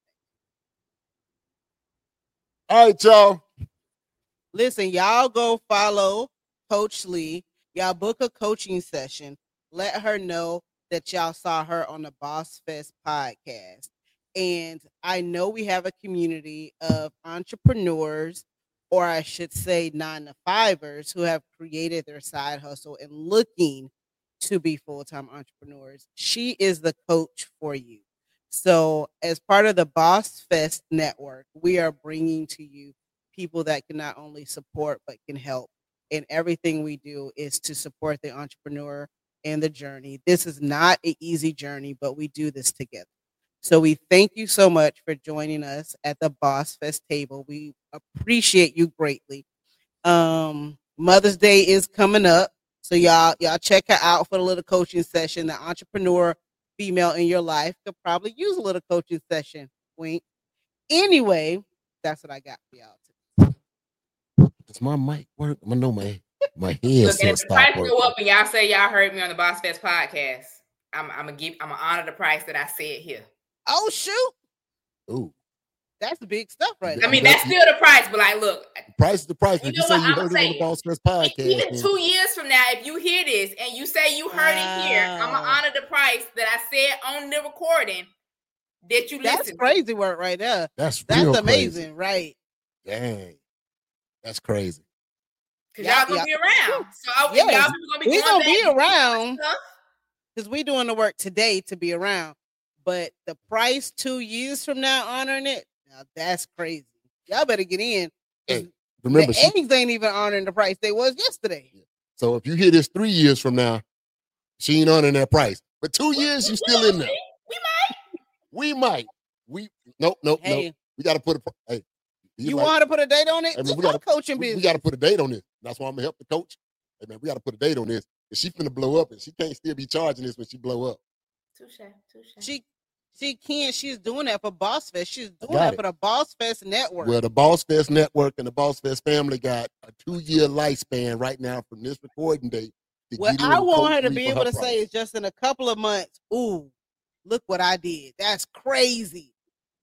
thing. All right, y'all. Listen, y'all go follow Coach Lee. Y'all book a coaching session. Let her know that y'all saw her on the Boss Fest podcast. And I know we have a community of entrepreneurs, or I should say nine to fivers, who have created their side hustle and looking to be full-time entrepreneurs. She is the coach for you. So as part of the Boss Fest network, we are bringing to you people that can not only support, but can help. And everything we do is to support the entrepreneur and the journey. This is not an easy journey, but we do this together. So we thank you so much for joining us at the Boss Fest table. We appreciate you greatly. Um, Mother's Day is coming up. So y'all, y'all check her out for a little coaching session. The entrepreneur female in your life could probably use a little coaching session. Wink. Anyway, that's what I got for y'all today. Does my mic work? I know my my Look, and headset if the stopped price working. go up and y'all say y'all heard me on the Boss Fest podcast, I'm, I'm gonna give, I'm gonna honor the price that I said here. Oh shoot! Ooh. that's the big stuff right I now. mean, that's still the price, but like, look, The price is the price. You If know you say what? you I'ma heard it say on the it. Boss Fest podcast, even then two years from now, if you hear this and you say you heard it here, I'm gonna Wow. honor the price that I said on the recording that you That's listened. crazy work right there. that's That's real amazing, right? crazy. Dang, that's crazy. Because Yeah, y'all gonna yeah. be around. So I, Yes, y'all people gonna be we going gonna back be and doing around stuff. because we doing the work today to be around. But the price two years from now honoring it, now that's crazy. Y'all better get in. 'cause Hey, remember, the she, eggs ain't even honoring the price they was yesterday. so if you hear this three years from now, she ain't honoring that price. But two years, you still in there. We might. We might. We nope, nope, Hey, nope. We got to put a. Hey, you like, want to put a date on it? Hey, man, we Our got coaching we, business. we got to put a date on this. That's why I'm gonna help the coach. Hey man, we got to put a date on this. If she finna blow up, and she can't still be charging this when she blow up. Touche, touche. She she can't. She's doing that for Boss Fest. She's doing Got that it. for the Boss Fest network. Well, the Boss Fest Network and the Boss Fest family got a two-year lifespan right now from this recording date. to What get in I with want Coach her to Lee be for able her to say price. is just in a couple of months, ooh, look what I did. That's crazy.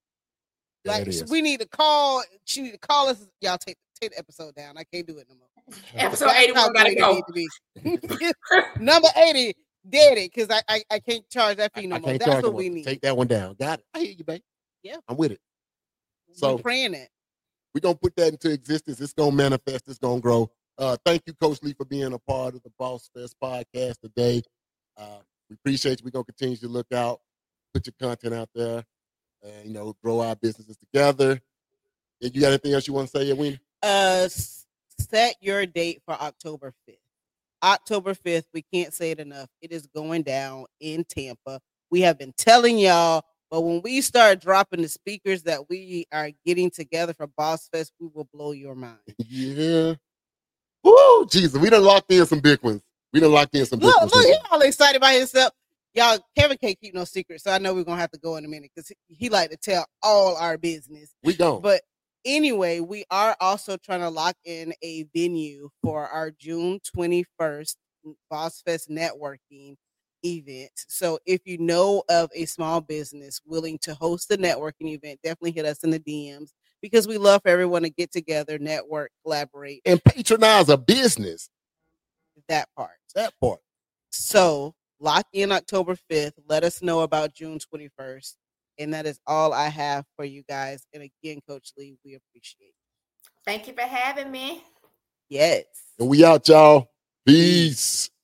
There Like it is. we need to call. She need to call us. Y'all take take the episode down. I can't do it no more. Episode That's eighty-one how gotta great it go. need to be. Number eighty, did it because I, I I can't charge that fee no I more. can't That's charge what them we up. need. Take that one down. Got it. I hear you, babe. Yeah. I'm with it. So So- praying it. We're going to put that into existence. It's going to manifest. It's going to grow. Uh, thank you, Coach Lee, for being a part of the Boss Fest podcast today. Uh, we appreciate you. We're going to continue to look out, put your content out there, and, you know, grow our businesses together. If you got anything else you want to say, Edwina? Uh, s- set your date for October fifth. October fifth, we can't say it enough. It is going down in Tampa. We have been telling y'all, but when we start dropping the speakers that we are getting together for Boss Fest, we will blow your mind. Yeah. Woo, Jesus. We done locked in some big ones. We done locked in some big Look, ones. look, he's all excited by himself. Y'all, Kevin can't keep no secrets, so I know we're gonna have to go in a minute because he, he like to tell all our business. We gone. But anyway, we are also trying to lock in a venue for our June twenty-first Boss Fest networking event. So if you know of a small business willing to host a networking event, definitely hit us in the D Ms because we love for everyone to get together, network, collaborate, And patronize a business. that part. That part. So lock in October fifth. Let us know about June twenty-first. And that is all I have for you guys. And again, Coach Lee, we appreciate it. Thank you for having me. Yes. And we out, y'all. Peace.